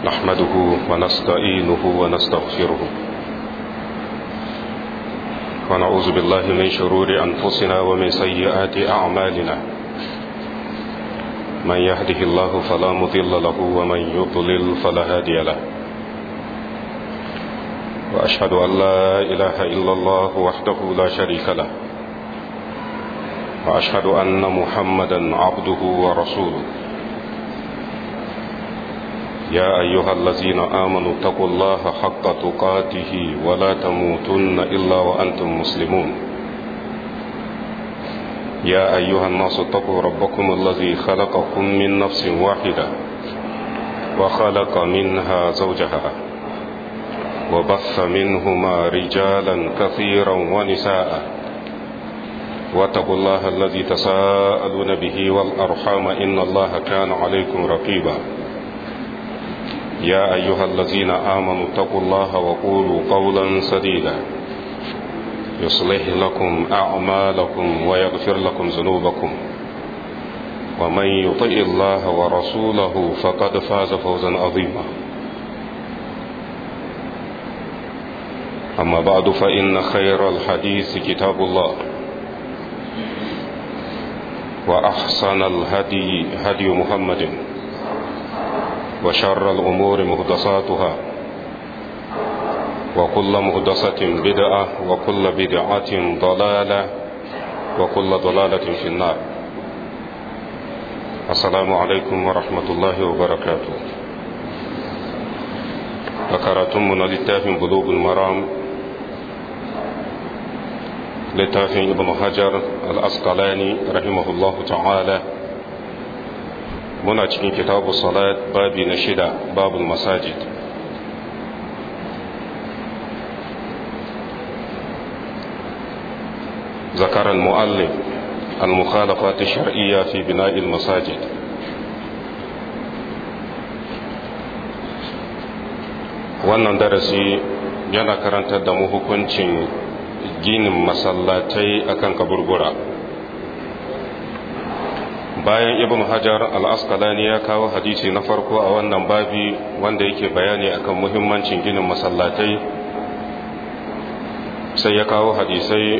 نحمده ونستعينه ونستغفره ونعوذ بالله من شرور أنفسنا ومن سيئات أعمالنا من يهده الله فلا مضل له ومن يضلل فلا هادي له وأشهد أن لا إله إلا الله وحده لا شريك له وأشهد أن محمدا عبده ورسوله يا أيها الذين آمنوا اتقوا الله حق تقاته ولا تموتن إلا وأنتم مسلمون يا أيها الناس اتقوا ربكم الذي خلقكم من نفس واحدة وخلق منها زوجها وبث منهما رجالا كثيرا ونساء واتقوا الله الذي تساءلون به والأرحام إن الله كان عليكم رقيبا يا أيها الذين آمنوا اتقوا الله وقولوا قولا سديدا يصلح لكم أعمالكم ويغفر لكم ذنوبكم ومن يطع الله ورسوله فقد فاز فوزا عظيما أما بعد فإن خير الحديث كتاب الله وأحسن الهدي هدي محمد وشر الأمور مهدساتها وكل مهدسة بدعة وكل بدعة ضلالة وكل ضلالة في النار. السلام عليكم ورحمة الله وبركاته. ذكرتم من لتاف بلوغ المرام لتاف ابن حجر الأسقلاني رحمه الله تعالى muna cikin kitabu salat babi na 6 babul masajid ذكر المؤلف المخالفات الشرعية في بناء المساجد wannan darasi yana karantar da mu hukuncin ginin masallatai akan kaburbura. Bayan ibn hajar al-asqalani ya kawo hadisi na farko a wannan babi wanda yake bayani akan muhimmancin ginin masallatai, sai ya kawo hadisai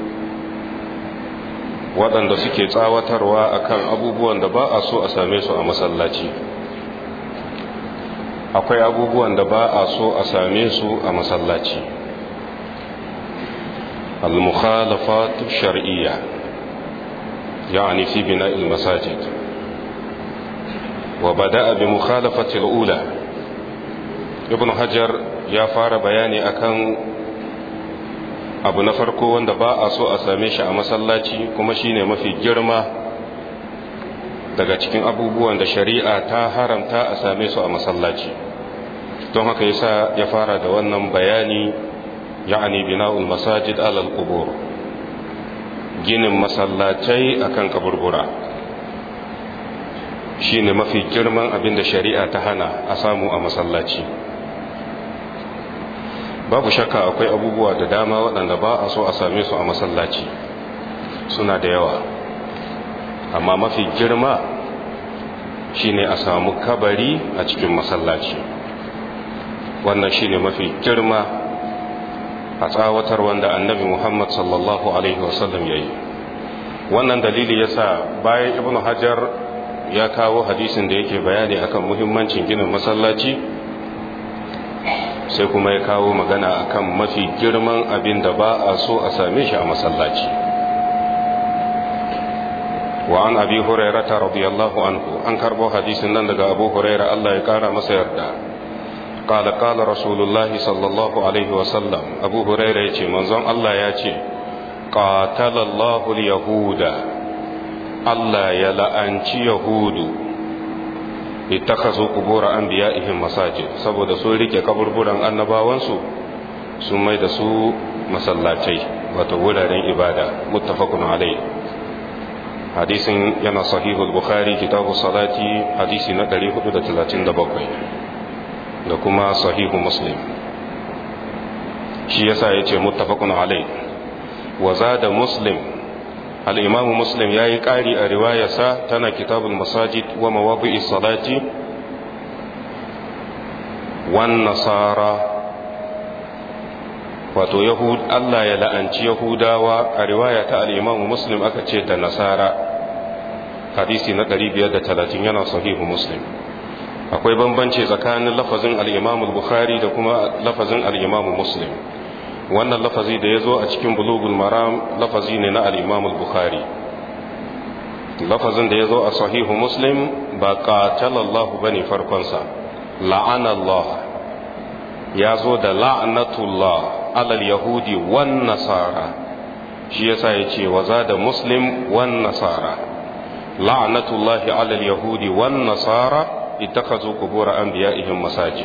waɗanda suke tsawatarwa akan abubuwan da ba a so a same su a masallaci. Akwai abubuwan da ba a so a same su a masallaci. al-mukhalafat shar'iyya يعني في بناء المساجد وبدأ بمخالفة الأولى. ابن حجر يا فار بياني أكن abu na farko wanda ba a so a same shi a masallaci kuma shine mafi girma daga cikin abubuwan da shari'a ta haramta a same su a masallaci, don haka yasa ya fara da wannan bayani, ya'ani bina'ul masajid alal qubur, ginin masallatai akan kaburbura shine mafi girman abin da shari'a ta hana a samu a masallaci. Babu shakka akwai abubuwa da dama waɗanda ba a so a same su a masallaci, suna da yawa, amma mafi girma shine a samu kabari a cikin masallaci. Wannan shine mafi girma a tsawatar wanda annabi Muhammad sallallahu alaihi wasallam ya yi. Wannan dalili yasa bayan ibn hajar ya kawo hadisin da yake bayani akan muhimmancin ginin masallaci, sai kuma ya kawo magana akan mafi girman abin da ba a so a same shi a masallaci. wa an abi hurairah radiyallahu anhu, an karbo hadisin nan daga abu hurairah Allah ya kara masa yarda. قال قال رسول الله صلى الله عليه وسلم أبو هريرة يتي منظم الله يتي قاتل الله اليهود الله يلعنشي يهود اتخذوا قبور أنبيائهم مساجد saboda sun rike kaburburan annabawansu sun mai da su masallatai, wato wuraren ibada. muttafaqun alai. hadisin yana sahihul bukhari kitabu salati hadisi na 437 da kuma sahihu muslim. shi yasa yace muttafaqun alai. wa zada muslim, al-imamu muslim yayi ƙari a riwayarsa tana kitabul masajid wa mawadi'is salati wan nasara, wato Allah ya la'anci yahudawa, a riwaya ta al-Imam Muslim aka ce da nasara, hadisi na 530 yana sahihu Muslim. akwai bambanci tsakanin lafazin al-Imam al-Bukhari da kuma lafazin al-Imam Muslim. wannan lafazi da ya zo a cikin Bulughul Maram lafazi ne na al-Imam al-Bukhari. lafazin da ya zo a sahihu Muslim ba qatalallahu bane farkonsa, la'anallah, ya zo da la'natullah alal yahudi wan nasara, shi yasa yace wa zada Muslim wan nasara, la'natullahi alal yahudi wan nasara ittakhadhu qubur anbiya'ihim masajid.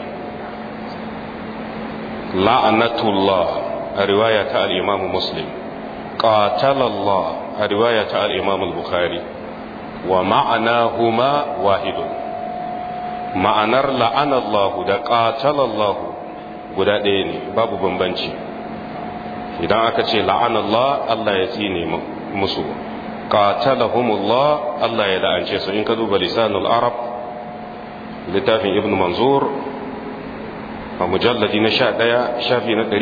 la'natullah a riwaya ta al-Imam Muslim, qatalallah a riwaya ta al-Imam al-Bukhari, wa ma'anahuma wahidun. ma'anar la'anallahu da qatalallahu guda ɗaya ne, babu bambanci. idan aka ce la'anallah, Allah ya tsine musu, qatalahumullah, Allah ya la'ance su. in ka duba lisanul arab littafin ibn manzur a mujalladi na 11 shafi na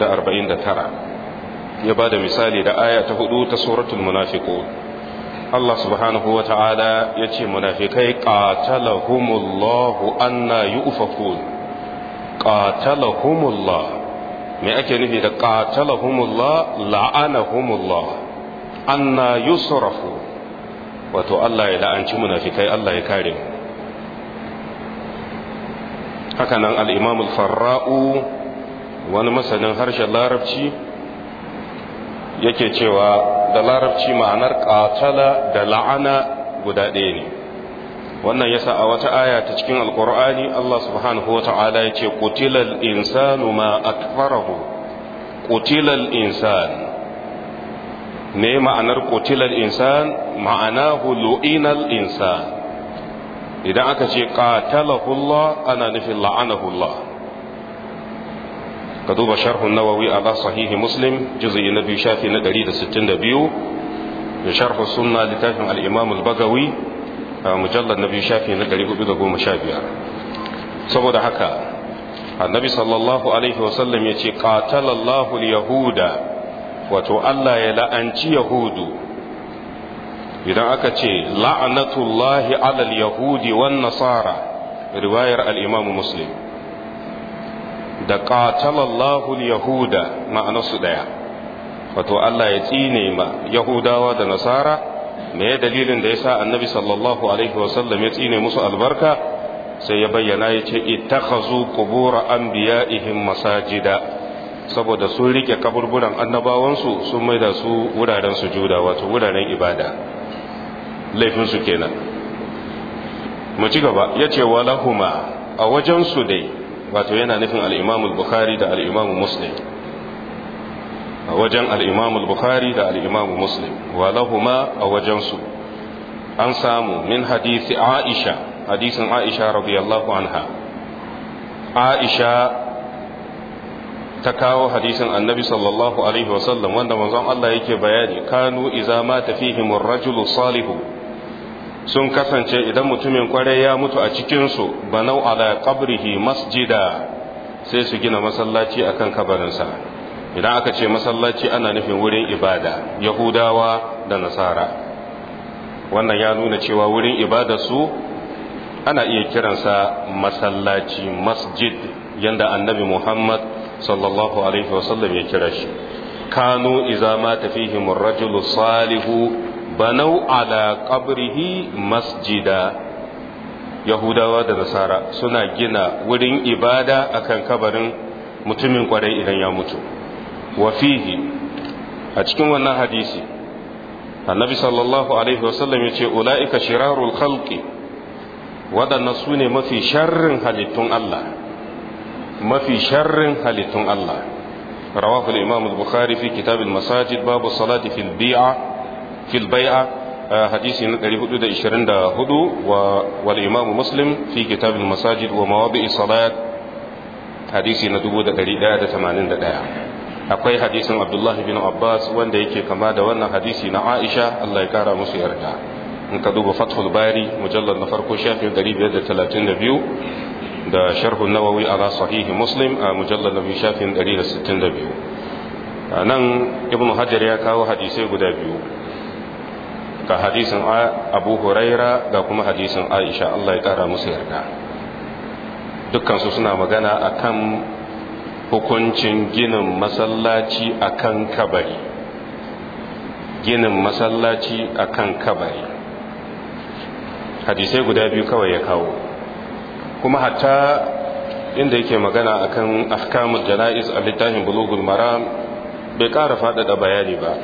549 ya bada misali da aya ta 4 ta suratul munafiqun. Allah subhanahu wa ta'ala ya ce munafikai qatalahumullahu anna yufakun. qatalahumullah, me ake nufi da qatalahumullah? la'anahumullah anna yusrafu, wato Allah ya la'anci munafikai, Allah ya kare mu. hakanan al-Imam al-Farra'u, wani masanin harshen larabci, yake cewa da larabci ma'anar qatala da la'ana guda ɗaya ne. wannan yasa a wata aya ta cikin alqur'ani Allah subhanahu wata'ala yace qutilal insanu ma akfarahu. qutilal insan, me ma'anar qutilal insan? ma'anahu lu'inal insan. idan aka ce qatalahu Allah ana nufin la'anahu Allah. ka duba sharhun nawawi ala sahihi Muslim juz'i na 2 shafi na 162 da sharhu sunna littafin al-Imam al-Bagawi mujallad na 2 shafi na 415. saboda haka annabi sallallahu alaihi wasallam yace qatalallahu al-yahuda, wato Allah ya la'anci yahudu. idan aka ce la'natullahi ala al-yahudi wan nasara, riwayar al-Imam Muslim, da qatalallahu al-yahuda ma'anarsu daya, wato Allah ya tsine ma yahudawa da nasara. me dalilin da yasa annabi sallallahu alaihi wasallam ya tsine musu albarka? sai ya bayyana yace ittakhazu qubur anbiya'ihim masajida, saboda sun rike kaburburan annabawansu sun maida su wuraren sujuda, wato wuraren ibada. laifin su kenan. mu ci gaba, yace walahuma, a wajen su dai, wato yana nufin al-Imam al-Bukhari da al-Imam Muslim, a wajen al-Imam al-Bukhari da al-Imam Muslim, walahuma a wajen su an samu min hadisi Aisha, hadisin Aisha radiyallahu anha. Aisha ta kawo hadisin annabi sallallahu alaihi wasallam wanda manzon Allah yake bayani, kanu idza mata fihim ar-rajulu salihu, sun kasance idan mutumin kwarai ya mutu a cikinsu, banau ala qabrihi masjida, sai su gina masallaci akan kabarinsa. idan aka ce masallaci ana nufin wurin ibada, yahudawa da nasara. wannan ya nuna cewa wurin ibadarsu ana iya kiransa masallaci, masjid, yanda annabi Muhammad sallallahu alaihi wasallam ya kira shi. kanu idza mata fihim ar-rajulu salihu banau ala qabrihi masjida. yahudawa da nasara suna gina wurin ibada akan kabarin mutumin kwarai idan ya mutu. wa fihi, a cikin wannan hadisi annabi sallallahu alaihi wasallam yace ulaika shirarul khalqi, wadannan sune mafi sharrin halittun Allah, mafi sharrin halittun Allah. rawahu al-imam al-bukhari fi kitab al-masajid babu salati fil bai'a hadisi na 424 wal imam muslim fi kitab al-masajid wa mawadi'i salat hadisi na 1181. akwai hadisin Abdullah bin Abbas wanda yake kama da wannan hadisi na Aisha, Allah ya kara musu yarda. in ka duba Fathul Bari mujallad na farko shafin 532 da sharhun nawawi ala sahihi muslim a mujallar nabi shafin 162. nan ibn hajar ya kawo hadisai guda biyu, ga hadisin abu huraira ga kuma hadisin aisha Allah ya kara musu yarda. dukkansu suna magana akan hukuncin ginin masallaci akan kabari, ginin masallaci akan kabari. hadisai guda biyu kawai ya kawo, kuma hatta inda yake magana akan ahkamul jana'iz a littafin bulughul maram bai ƙara faɗaɗa bayani ba.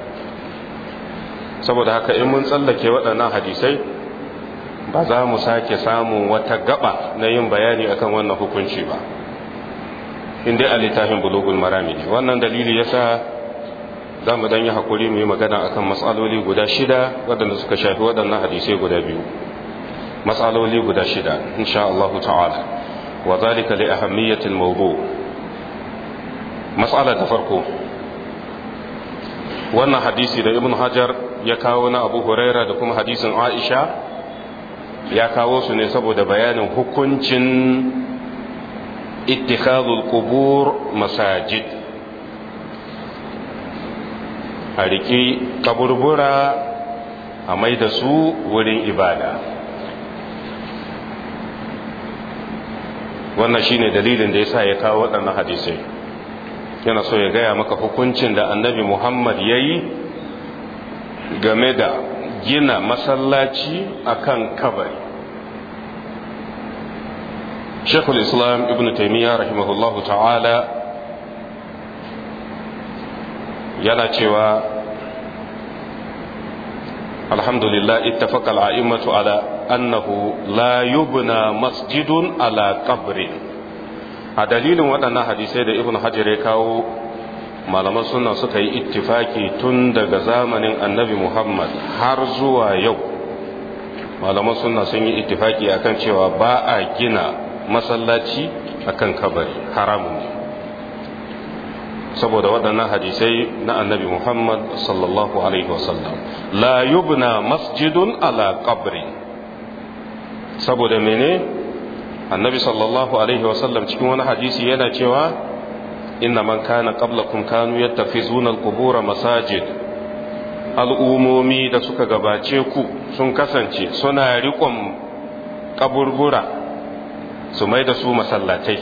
saboda haka in mun tsallake waɗannan hadisai ba za mu sake samun wata gaba na yin bayani akan wannan hukunci ba, inda a littafin bulughul marami ne. wannan dalili yasa za mu dan yi hakuri mu yi magana akan matsaloli guda 6 waɗanda suka shafi waɗannan hadisai guda biyu, matsaloli guda 6 insha Allah ta'ala. wa zalika li ahammiyatil mawdu'. mas'ala ta farko, wannan hadisi da ibn hajar ya kawo na abu huraira da kuma hadisin aisha ya kawo su ne saboda bayanin hukuncin ittikhadul qubur masajid, a riƙi kaburbura a mai da su wurin ibada. wannan shine dalilin da yasa ya kawo waɗannan hadisai. yana so ya gaya maka hukuncin da annabi Muhammad ya yi game da gina masallaci akan kabari. Sheikhul Islam Ibn Taymiyyah rahimahullahu ta'ala yana cewa alhamdulillah ittafaqa al-a'immatu ala annahu la yubna masjidun ala qabrin. a dalilin waɗannan hadisai da Ibn Hajar ya kawo, malaman sunna suka yi ittifaki tun daga zamanin annabi Muhammad har zuwa yau. malaman sunna sun yi ittifaki akan cewa ba a gina masallaci akan kabari, haramun ne, saboda waɗannan hadisai na annabi Muhammad sallallahu alaihi wasallam. la yubna masjidun ala qabri, saboda mene? annabi sallallahu alaihi wasallam cikin wani hadisi yana cewa inna man kana qablakum kanu yattafizuna al-qubur masajid. al'umomi da suka gabace ku sun kasance suna riƙon kaburbura su mai da su masallatai.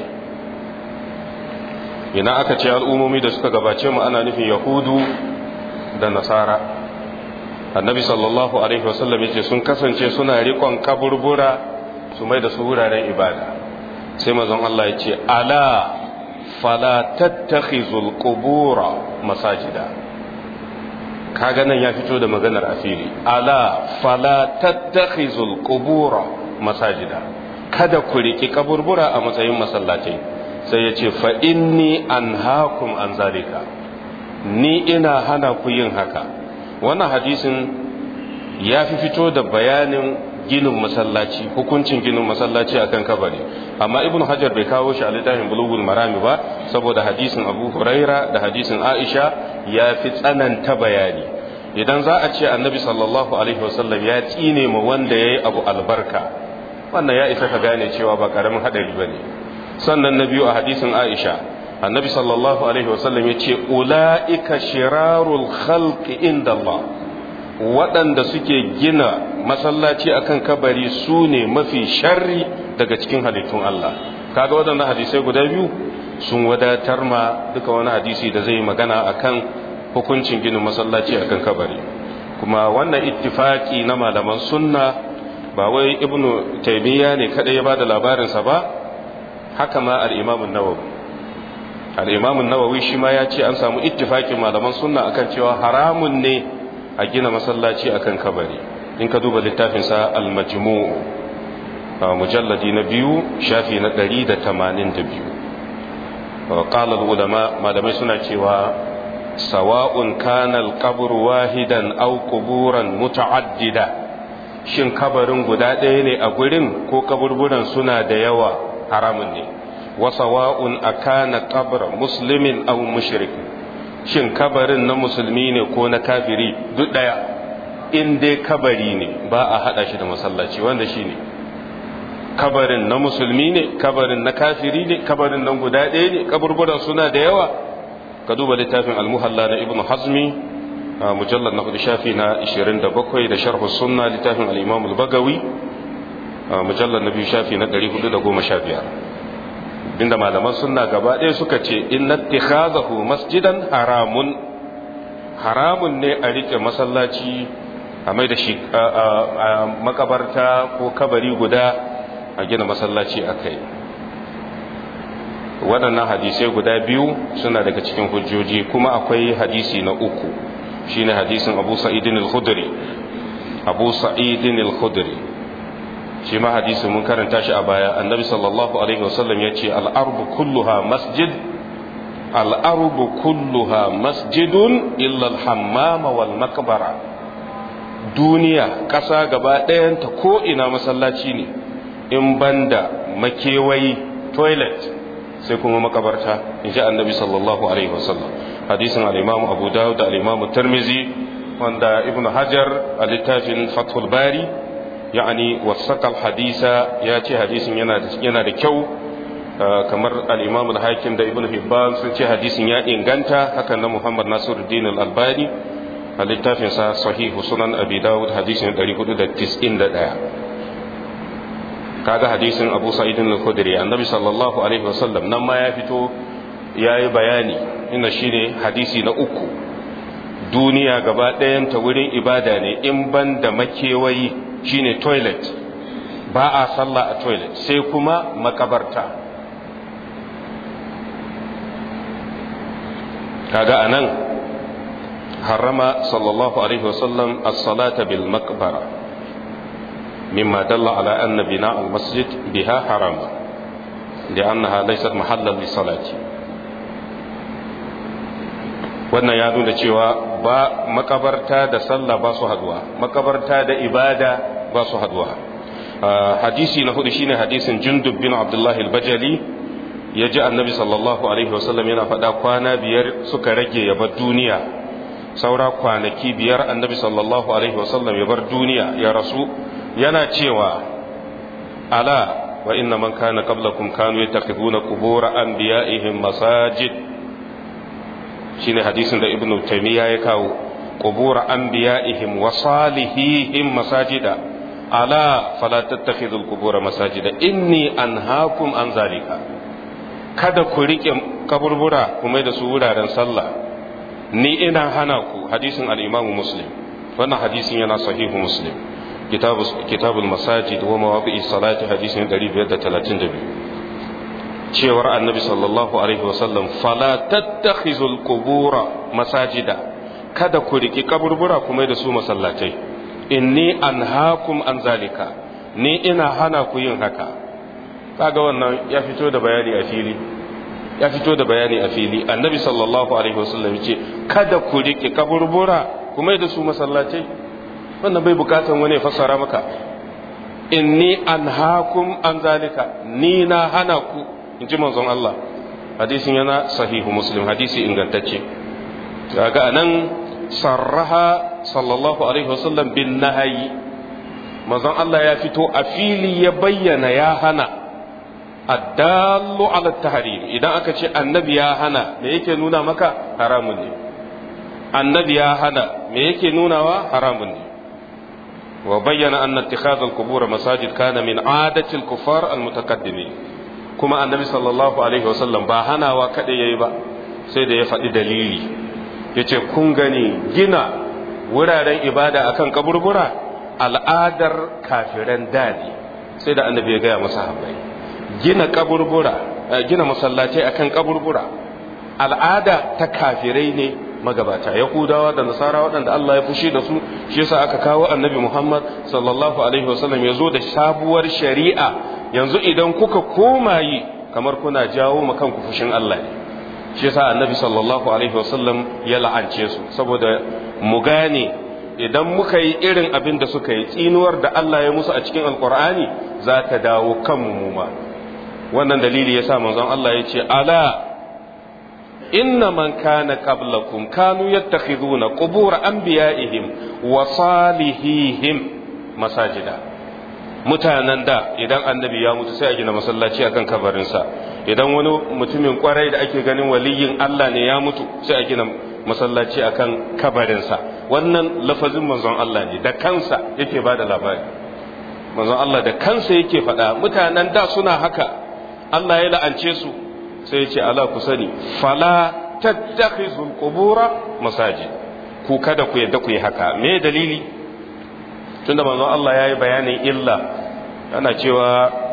ina aka ce al'umomi da suka gabace mu ana nufin yahudu da nasara. annabi sallallahu alaihi wasallam yace sun kasance suna riƙon kaburbura su mai da su wuraren ibada. sai manzon Allah ya ce ala fala tattakhizul qubura masajida. kaga nan ya fito da maganar afili, ala fala tattakhizul qubura masajida, kada ku riki kaburbura a matsayin masallatai. sai ya ce fa inni anhaakum an zalika, ni ina hana ku yin haka. wannan hadisin ya fi fito da bayanin ginin masallaci, hukuncin ginin masallaci akan kabari, amma ibn hajar bai kawo shi a littafin bulughul marami ba saboda hadisin abu huraira da hadisin aisha ya fi tsananta bayani. idan za a ce annabi sallallahu alaihi wasallam ya tsine ma wanda yayi abu albarka, wannan ya isa ka gane cewa ba karamin hadari bane. sannan na biyu, a hadisin aisha annabi sallallahu alaihi wasallam ya ce ulaika shirarul khalqi inda Allah, waɗanda suke gina masallaci akan kabari su ne mafi sharri daga cikin halittun Allah. kaga waɗannan hadisai guda biyu sun wadatar ma duka wani hadisi da zai magana akan hukuncin ginin masallaci akan kabari. kuma wannan ittifaki na malaman sunna ba wai ibnu taymiya ne kada ya bada labarinsa ba, haka ma al-imam an-nawawi. al-imam an-nawawi shi ma ya ce an samu ittifakin malaman sunna akan cewa haramun ne a gina masallaci akan kabari. in ka duba littafinsa al-majmu' mujalladi na 2 shafi na 182. qala al-ulama, malamai suna cewa sawa'un kana al-qabr wahidan aw quburan muta'addida, shin kabarin guda ɗaya ne a gurin ko kaburburan suna da yawa, haramun ne. wa sawa'un akana qabr muslimin aw mushrik, shin kabarin na musulmi ne ko na kafiri, duk daya. in dai kabari ne ba a hada shi da masallaci, wanda shi ne kabarin na musulmi ne, kabarin na kafiri ne, kabarin nan guda ɗaya ne, kaburburan suna da yawa. Ka duba littafin al-muhalla na ibnu hazmi mujallad na 4 shafi na 27 da sharh sunna littafin al-imam al-bagawi mujallad na 2 shafi na 415. inda malaman sunna gaba ɗaya suka ce inna ittikhazahu masjidan haramun ne a rike masallaci a mai da shi makabarta ko kabari guda a gina masallaci a kai. waɗannan hadisai guda biyu suna daga cikin hujjoji, kuma akwai hadisi na uku shine hadisin Abu Sa'idin al-Khudri. Shi ma hadisin mun karanta shi a baya. Annabi sallallahu alaihi wasallam ya ce al-ardu kulluha masjidun illa al-hammama wal maqbara. Duniya ƙasa gaba ɗayanta ko ina masallaci ne in banda makewayi toilet sai kuma makabarta, in ji annabi sallallahu alaihi wasallam. Hadisin al-imam Abu Dawud da al-imam Tirmidhi, wanda Ibn Hajar a littafin Fathul Bari yani wasaqal hadisa ya ce hadisin yana da kyau, kamar al-imam al-Hakim da Ibn Hibban sun ce hadisin ya inganta. Hakan na Muhammad Nasiruddin al-Albani a littafin sa Sahihu Sunan Abi Dawud hadisin 491. kaga hadisin Abu Sa'id al-Khudri, annabi sallallahu alaihi wasallam nan ma ya fito yayi bayani, inda shine hadisi na uku. Duniya gaba ɗayan ta wurin ibada ne in ban da makewayi shine toilet, ba a sallah a toilet, sai kuma makabarta. kaga anan harrama sallallahu alaihi wasallam as-salata bil maqbara مما دل على أن بناء المسجد بها حرام لأنها ليست محلا للصلاة. wannan ya nuna cewa ba makabarta da sallah ba su haduwa, makabarta da ibada ba su haduwa. Hadisi na hudu shine hadisin Jundub bin Abdullah al-Bajali. Ya ji annabi sallallahu alaihi wasallam yana faɗa kwana 5 suka rage ya bar duniya, saura kwanaki 5 annabi sallallahu alaihi wasallam ya bar duniya ya rasu. Yana cewa ala wa inna man kana qablakum kanu yattakhiduna qubur anbiya'ihim masajid. shine hadisin da Ibn Taymiyyah ya kawo, qubur anbiya'ihim wa salihihim masajida ala fala tattakhidul qubur masajida inni anhaakum an zalika. kada ku rike kaburbura kuma da su wuraren sallah, ni ina hana ku. hadisin al-Imam Muslim, wannan hadisin yana sahihu Muslim, kitabul masajid wa mawaqi'is salati hadisin 532. cewar annabi sallallahu alaihi wasallam fala tattakhizul qubura masajida, kada ku riki kaburbura kuma da su masallatai. inni anhaakum an zalika, ni ina hana ku yin haka. kaga wannan ya fito da bayani a fili. Annabi sallallahu alaihi wasallam yace kada ku riki kaburbura kuma da su masallatai. wannan bai bukatan wani ya fassara maka. inni anhaakum an zalika, ni na hana ku, in ji manzon Allah. hadisin yana sahihu Muslim, hadisi ingantacce. kaga anan sarraha sallallahu alaihi wasallam bin nahyi, manzon Allah ya fito a fili ya bayyana ya hana. addallu ala tahrim, idan aka ce annabi ya hana, me yake nuna maka? haramun ne. annabi ya hana, me yake nunawa? haramun ne. وبين أن اتخاذ القبور مساجد كان من عادة الكفار المتقدمين. كما النبي صلى الله عليه وسلم باهنا وكذا يبا سيد يفعل دليلي yace kun gani gina wuraren ibada akan kaburbura al'adar kafiran dadi, sai da annabi ya gaya masa habai. gina masallatai akan kaburbura al'ada ta kafirai ne magabata, yahudawa da nasara waɗanda Allah ya fushi da su. shi yasa aka kawo annabi Muhammad sallallahu alaihi wasallam ya zo da sabuwar shari'a. yanzu idan kuka koma yi, kamar kuna jawo ma kanku fushin Allah ne. shi yasa annabi sallallahu alaihi wasallam ya la'ance su, saboda mu gane idan muka yi irin abin da suka yi, tsinuwar da Allah ya musu a cikin alkur'ani za ta dawo kanmu mu ma. wannan dalili yasa manzon Allah ya ce ala inna man kana qablakum kanu yattakhiduna qubur anbiya'ihim wa salihihim masajida. mutanen da idan annabi ya mutu sai a gina masallaci akan kabarinsa, idan wani mutumin kwarai da ake ganin waliyin Allah ne ya mutu sai a gina masallaci akan kabarinsa. Wannan lafazin manzon Allah ne da kansa yake bada labari. Manzon Allah da kansa yake faɗa mutanen da suna haka, Allah ya la'ance su, sai ya ce ala ku sani fala tattakhizul qubura masajid, ku kada ku yadda ku yi haka. Me dalili? Tunda manzon Allah ya yi bayanin illa, yana cewa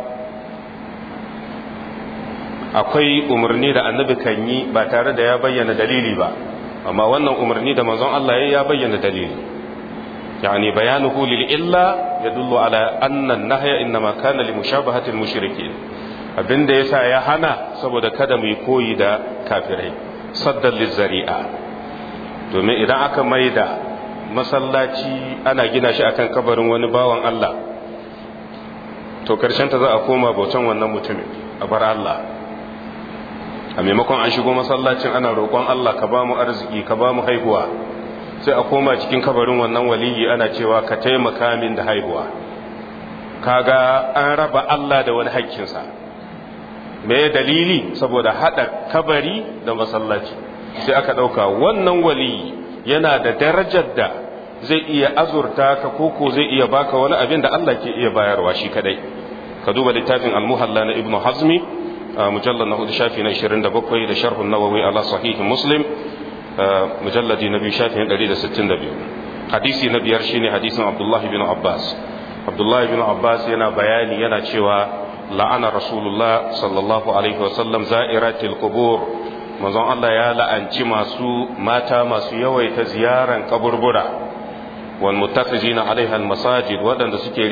akwai umarni da annabi kan yi ba tare da ya bayyana dalili ba, amma wannan umarni da manzon Allah ya bayyana dalili. Yani bayanuhu lil illa yadullu ala anna an-nahya inma kana li mushabahati al-mushrikeen. Abinda yasa ya hana saboda kada mu yi koyi da kafirai, saddan lizari'a. Domin idan aka maida masallaci ana gina shi akan kabarin wani bawan Allah, to karshen ta za a koma bautan wannan mutumin a bar Allah. A maimakon an shigo masallacin ana roƙon Allah ka ba mu arziki, ka ba mu haihuwa, sai a koma cikin kabarin wannan waliyi ana cewa ka taimaka min da haihuwa. Kaga an raba Allah da wani haƙƙinsa. Me dalili? Saboda haɗa kabari da masallaci. Sai aka ɗauka wannan waliyi yana da darajar da zai iya azurta ka koko zai iya baka wani abin da Allah ke iya bayarwa shi kadai. Ka duba littafin al-muhalla na ibnu hazmi mujallad na 4 shafi na 27 da sharh an-nawawi ala sahih muslim mujalladi na 2 shafi na 162. Hadisi na biyar shine hadisin Abdullah bin Abbas. Abdullah bin Abbas yana bayani yana cewa la'ana rasulullah sallallahu alaihi wasallam za'iratil qubur. Manzon Allah ya la'anci mata masu yawaita ziyaran kaburbura, wal muttakhizina alaiha al masajid, wadanda suke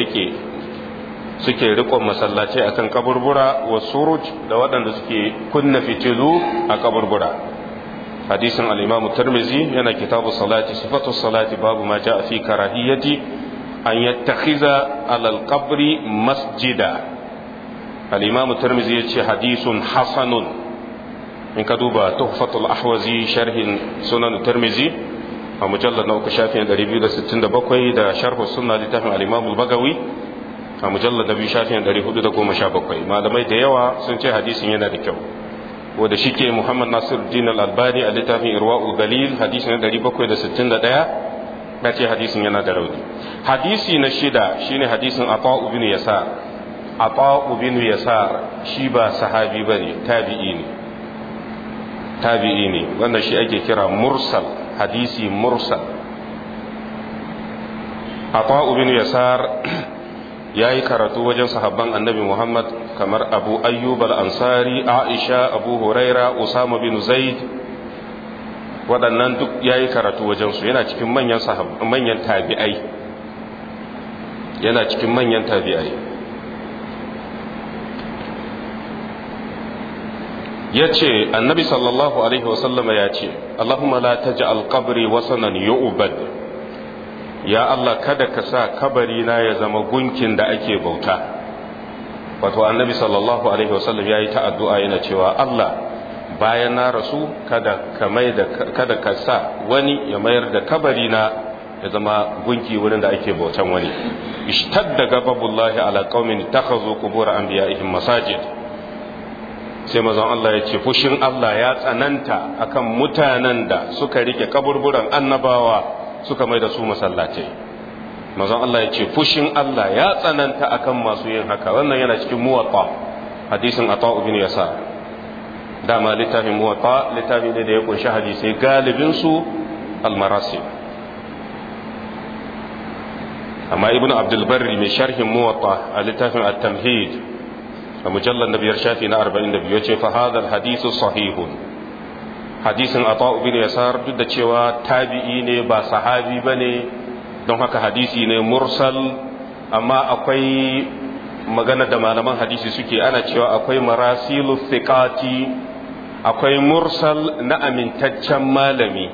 rikon masallaci akan kaburbura, wa suruj, da wadanda suke kunna fitilu a kaburbura. Hadisin al-Imam Tirmidhi yana kitabu salati, sifatu salati, babu ma jaa fi karahiyati an yattakhiza ala al-qabri masjida. Al-Imam Tirmidhi yace hadisun hasanun. In ka duba tuhfatul ahwazi sharhin sunan tirmizi a mujallad na 3 shafin 267 da sharh sunna littafin al-imam al-bagawi a mujallad na 2 shafin 417. Malamai da yawa sun ce hadisin yana da kyau, wanda shike Muhammad Nasiruddin al-Albani a littafin Irwaul Galil hadisin 761 ya ce hadisin yana da rauni. Hadisi na shida shine hadisin Ata'u bin Yasar. Ata'u bin Yasar shi ba sahabi bane, tabi'i ne, wannan shi ake kira mursal, hadisi mursal. Ata'u bin Yasar ya yi karatu wajen sahabban annabi Muhammad kamar Abu Ayyub al-Ansari, Aisha, Abu Huraira, Usama bin Zaid. Waɗannan duk ya yi karatu wajensu, yana cikin manyan tabi'ai. Ya ce annabi sallallahu alaihi wasallama ya ce Allahumma la taj'al qabri wasanan yu'bad, ya Allah kada ka sa kabari na ya zama gunkin da ake bauta. Wato annabi sallallahu alaihi wasallam ya yi ta addu'a yana cewa Allah bayan na rasu kada ka sa wani ya mayar da kabari na ya zama gunki wurin da ake bautan wani. Ishtadda ghadabullahi ala qaumin takhazu qubur anbiya'ihim masajid. Sai mazan Allah ya ce fushin Allah ya tsananta akan mutanen da suka rike kaburburan annabawa suka mai da su masallatai. Mazan Allah ya ce fushin Allah ya tsananta akan masu yin haka. Wannan yana cikin muwatta, hadisin Ata'u bin Yasar. Dama littafin muwatta littafi ne da ya kunshi hadisai galibin su al-marasil. Amma Ibn Abdul Barri mai sharhin muwatta a littafin at-tamhid a mujallar na 5 shafi na 42 ya ce fa hadal hadisu sahihun. Hadisin Ata'u bin Yasar duk da cewa tabi'i ne ba sahabi bane, don haka hadisi ne mursal, amma akwai magana da malaman hadisi suke ana cewa akwai marasilu thiqati, akwai mursal na amintaccen malami,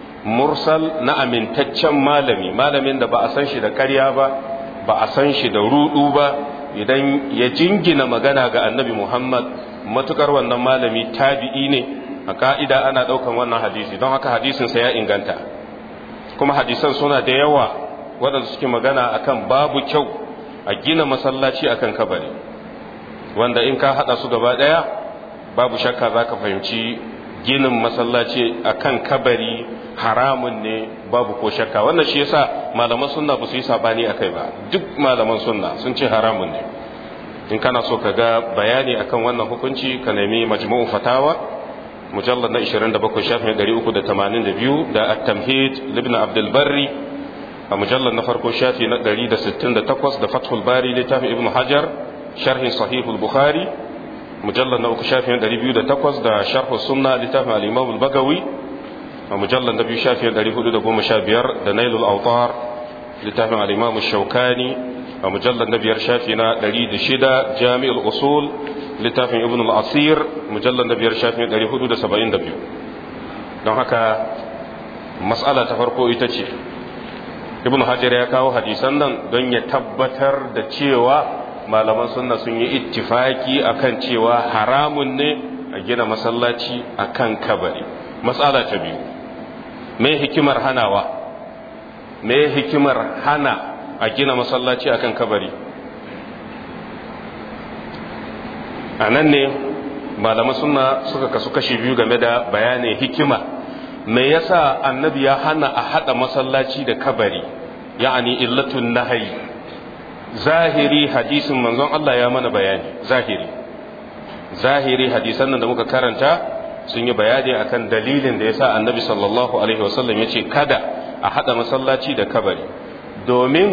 malamin da ba a san shi da ƙarya ba a san shi da rudu ba. Idan ya jingina magana ga annabi Muhammad, matukar wannan malami tabi'i ne, a ka'ida ana daukan wannan hadisi, don haka hadisinsa ya inganta. Kuma hadisan suna da yawa waɗanda suke magana akan babu kyau a gina masallaci akan kabari, wanda in ka hada su gaba daya babu shakka za ka fahimci ginin masallaci akan kabari haramun ne, babu ko shakka. Wannan shi yasa malaman sunna ba su yi sabani akai ba, duk malaman sunna sun ce haramun ne. in kana so ka ga bayani akan wannan hukunci ka nemi majmu'u fatawa mujallad na 27 shafin 382 da at-tamhid ibn abdul barri a mujallad na farko shafi na 168 da fathul bari littafin ibn hajar sharhin sahihul bukhari mujallad na 3 shafin 208 da sharh sunna littafin al-imam al-bagawi a mujallad na 2 shafin 415 da nailul awtar littafin al-imam ash-shawkani a mujallar na 5 shafi na 106 jami'ul usul littafin ibn al-asir mujallar na 5 shafi 472. don haka mas'ala ta farko ita ce ibn hajar ya kawo hadisan nan don ya tabbatar da cewa malaman sunna sun yi ittifaki akan cewa haramun ne a gina masallaci akan kabari. mas'ala ta biyu, me hikimar hanawa, me hikimar hana a gina masallaci akan kabari? a nan ne malaman sunna suka kasu kashi biyu game da bayanin hikima. me yasa annabi ya hana a hada masallaci da kabari, ya'ani illatun nahyi? zahiri hadisin manzon Allah ya mana bayani, zahiri hadisan nan da muka karanta sun yi bayani akan dalilin da yasa annabi sallallahu alaihi wasallam yace kada a hada masallaci da kabari, domin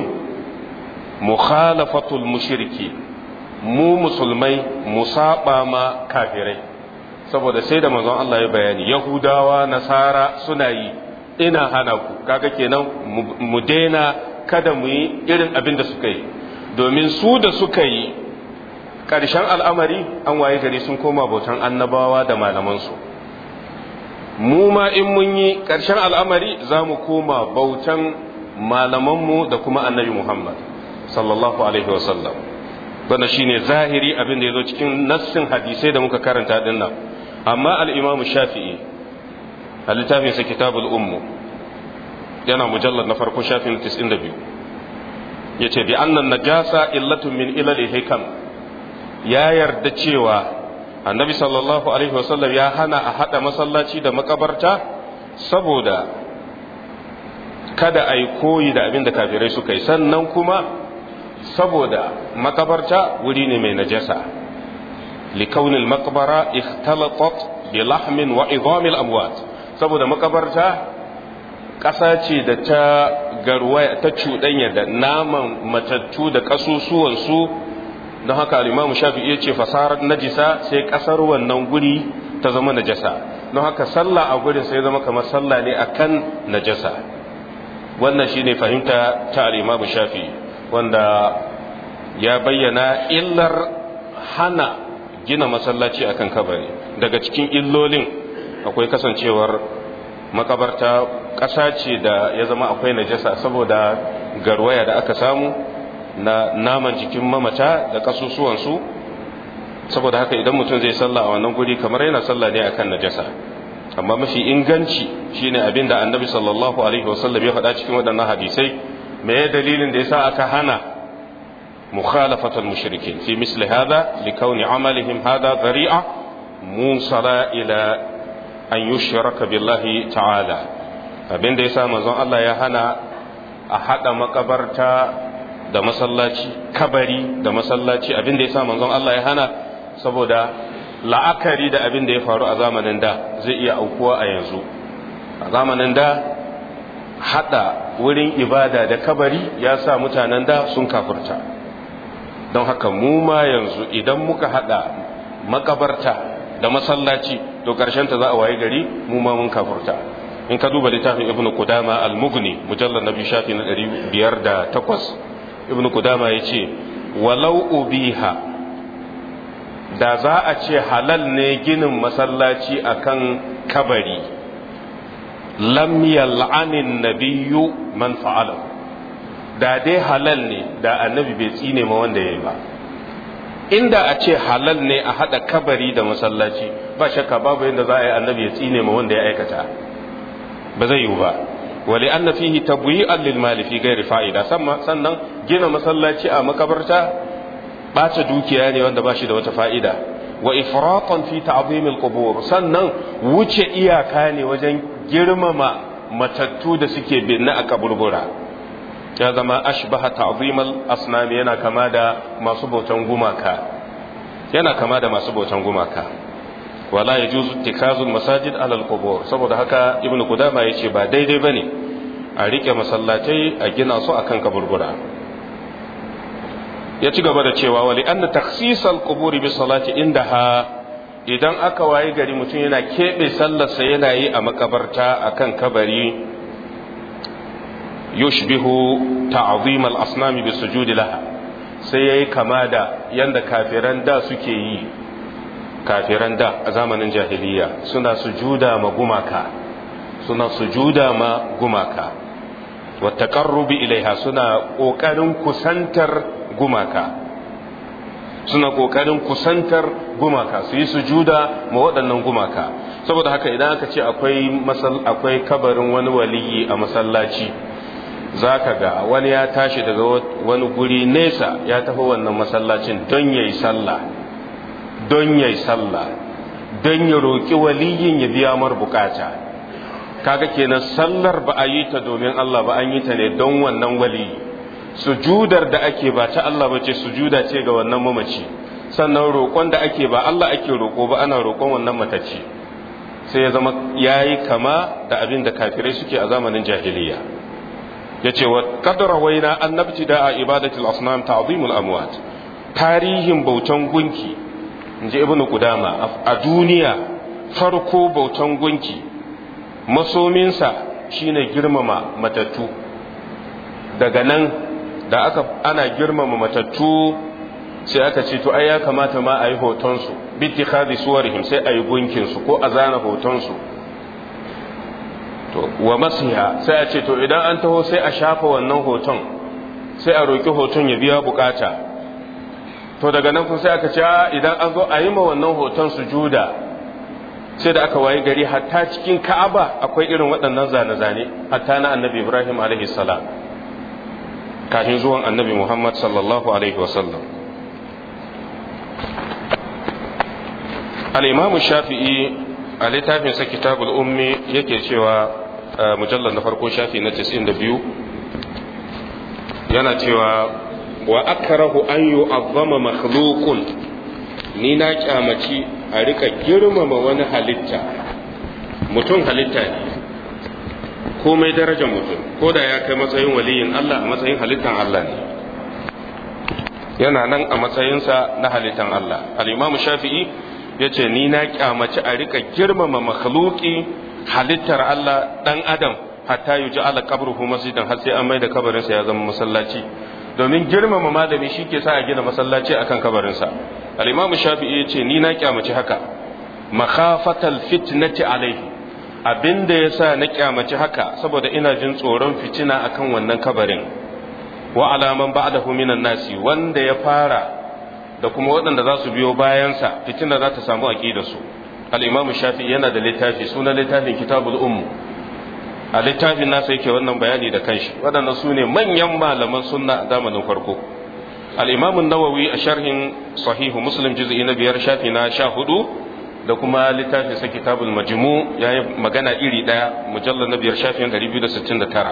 mukhalafatul mushriki, mu musulmai musaba ma kafirai. saboda sai da manzon Allah ya bayani yahudawa nasara suna yi, ina hana ku, kaga kenan mu daina, kada mu yi irin abin da suka yi, domin su da suka yi ƙarshen al'amari an waye gari sun koma bautan annabawa da malamansu. mu ma in mun yi ƙarshen al'amari za mu koma bautan malamanmu da kuma annabi Muhammad sallallahu alaihi wasallam. wannan shine zahiri abin da ya zo cikin nassin hadisai da muka karanta din nan. amma al-Imam Shafi'i a littafin sa Kitabul Ummu yana mujallad na farko shafin 92 yace bi annan najasa illatun min ilal hikam, ya yarda cewa annabi sallallahu alaihi wasallam ya hana a hada masallaci da makabarta saboda kada a yi koyi da abin da kafirai suka yi, sannan kuma saboda makabarta wuri ne mai najasa, likaunil makbara ikhtalatat bi lahmin wa idhamil amwat, saboda makabarta ƙasa ce da ta garwaya ta cuɗanya da naman matattu da ƙasusuwansu. don haka al-Imam Shafi'i ya ce fasarar najisa sai ƙasar wannan guri ta zama najasa, don haka sallah a gurin sai zama kamar sallah ne akan najasa. wannan shine fahimta ta al-Imam Shafi'i, wanda ya bayyana illar hana gina masallaci akan kabari. daga cikin illolin akwai kasancewar makabarta ƙasa ce da ya zama akwai najasa saboda garwaya da aka samu na naman jikin mamata da ƙasusuwansu. saboda haka idan mutum zai sallah a wannan guri kamar yana sallah ne akan najasa. amma mafi inganci shine abin da annabi sallallahu alaihi wasallam ya faɗa cikin waɗannan hadisai. me ya dalilin da yasa aka hana mukhalafatul mushrikin fi misli hada likawni amalihim hada dhari'a musala ila an yushraka billahi ta'ala. abin da yasa manzon Allah ya hana a hada makabarta da masallaci, kabari da masallaci, abin da yasa manzon Allah ya hana saboda la'akari da abin da ya faru a zamanin da zai iya aukuwa a yanzu. a zamanin da hada wurin ibada da kabari ya sa mutanen da sun kafirta. don haka mu ma yanzu idan muka hada makabarta da masallaci to karshen ta za a waye gari mu ma mun kafirta. in ka duba littafin ibnu qudama al-mughni mujallad na 2 shafi na 508 ibnu qudama yace walau ubiha, da za a ce halal ne ginin masallaci akan kabari, lam yal'anin nabiyyu man fa'ala, da dai halal ne da annabi bai tsine ma wanda yayi ba. inda a ce halal ne a hada kabari da masallaci, ba shakka babu yadda za a yi annabi ya tsine ma wanda ya aikata, ba zai yiwu ba. wali anna fihi tabwi'an lil mali fi ghairi fa'ida, sannan gina masallaci a makabarta ɓata dukiya ne wanda ba shi da wata fa'ida, wa ifratan fi ta'zim al-qubur, sannan wuce iyaka ne wajen girmama matattu da suke binne a kaburbura, ya zama ashbaha ta'zim al-asnam, yana kama da masu bautan gumaka, wala yajuzu ittikazul masajid ala al-qubur. Saboda haka ibnu qudama yace ba daidai bane a rike masallatai a gina su akan kaburbura. Ya ci gaba da cewa wali anna takhsisal quburi bi salati indaha, idan aka waye gari mutum yana kebe sallarsa yana yi a makabarta akan kabari, yushbihu ta'zim al-asnam bi sujudi laha, sai yayi kama da yanda kafiran da suke yi. Kafiran da a zamanin jahiliya suna sujuda ma gumaka, wa taqarrubi ilaiha, suna kokarin kusantar gumaka su yi sujuda ma waɗannan gumaka. Saboda haka idan aka ce akwai kabarin wani waliyi a masallaci, zaka ga wani ya tashi daga wani guri nesa ya tafi wannan masallacin don yayi sallah, don ya roƙi waliyin ya biya mar bukata. Kaga kenan sallar ba a yi ta domin Allah ba, an yi ta ne don wannan waliyi. Sujudar da ake ba ta Allah ba ce, sujuda ce ga wannan mamaci. Sannan roƙon da ake ba Allah ake roƙo ba, ana roƙon wannan matacce. Sai ya zama yayi kama da abin da kafirai suke a zamanin jahiliya. Yace wa qad rawaina an nabtida ibadatul asnam ta'zimul amwat. Tarihin bautan gunki, inji ibnu qudama, a duniya farko bautan gunki masominsa shine girmama matattu. Daga nan da ana girmama matattu sai aka ce to ai ya kamata ma a yi hotonsu, bittikhadhi suwarihim, sai a yi gunkinsu ko a zana hotonsu. To wa masiha, sai a ce to idan an taho sai a shafa wannan hoton, sai a roki hoton ya biya bukata. To daga nan kun sai aka ce idan an zo a yi ma wannan hoton sujuda, sai da aka waye gari hatta cikin Ka'aba akwai irin waɗannan zane-zane, hatta na Annabi Ibrahim alaihi salam kafin zuwan Annabi Muhammad sallallahu alaihi wasallam. Al-Imam Shafi'i a littafin sa Kitabul Ummi yake cewa mujallal na farko shafi na 92 yana cewa wa akrahu an yu'azzama makhluqun, ni na kyamaci a rika girmama wani halitta. Mutum halitta ne, komai darajar mutum, ko da ya kai matsayin waliyin Allah, a matsayin halittan Allah ne, yana nan a matsayinsa na halittan Allah. Al-Imam Shafi'i yace ni na kyamaci a rika girmama makhluqi, halittar Allah, dan adam, hatta yuj'ala qabruhu masjidan, har sai an mai da kabarinsa ya zama masallaci. Domin girmama malami shi ke sa a gina masallaci akan kabarinsa. Al-Imam Shafi'i yace ni na kyamaci haka, makhafatal fitnati alaihi, abinda yasa na kyamaci haka saboda ina jin tsoron fitina akan wannan kabarin, wa alaman ba'dahu minan nasi, wanda ya fara da kuma waɗanda za su biyo bayansa fitina za ta samu aqidarsu. Al-Imam Shafi'i yana da littafi, sunan littafin Kitabul a littafin nasa yake wannan bayani da kanshi. Waɗannan su ne manyan malaman sunna a zamanin farko. Al-Imam Nawawi a sharhin Sahihu Muslim juz'i na 5 shafi na 14 da kuma littafin sa Kitabul Majmu' yayi magana iri daya, mujallal na 5 shafin 269.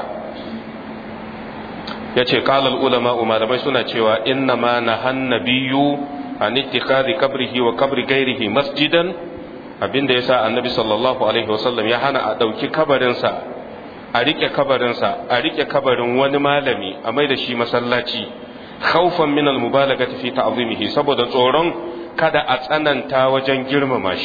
yace qala al-ulama, malamai suna cewa inna ma nahan nabiyyu an ittikhadhi qabrihi wa qabri ghairihi masjidan, abinda yasa annabi sallallahu alaihi wasallam ya hana a dauki kabarinsa, a rike kabarin wani malami a mai da shi masallaci, khawfan min al-mubalaghati fi ta'zimihi, saboda tsoron kada a tsananta wajen girmama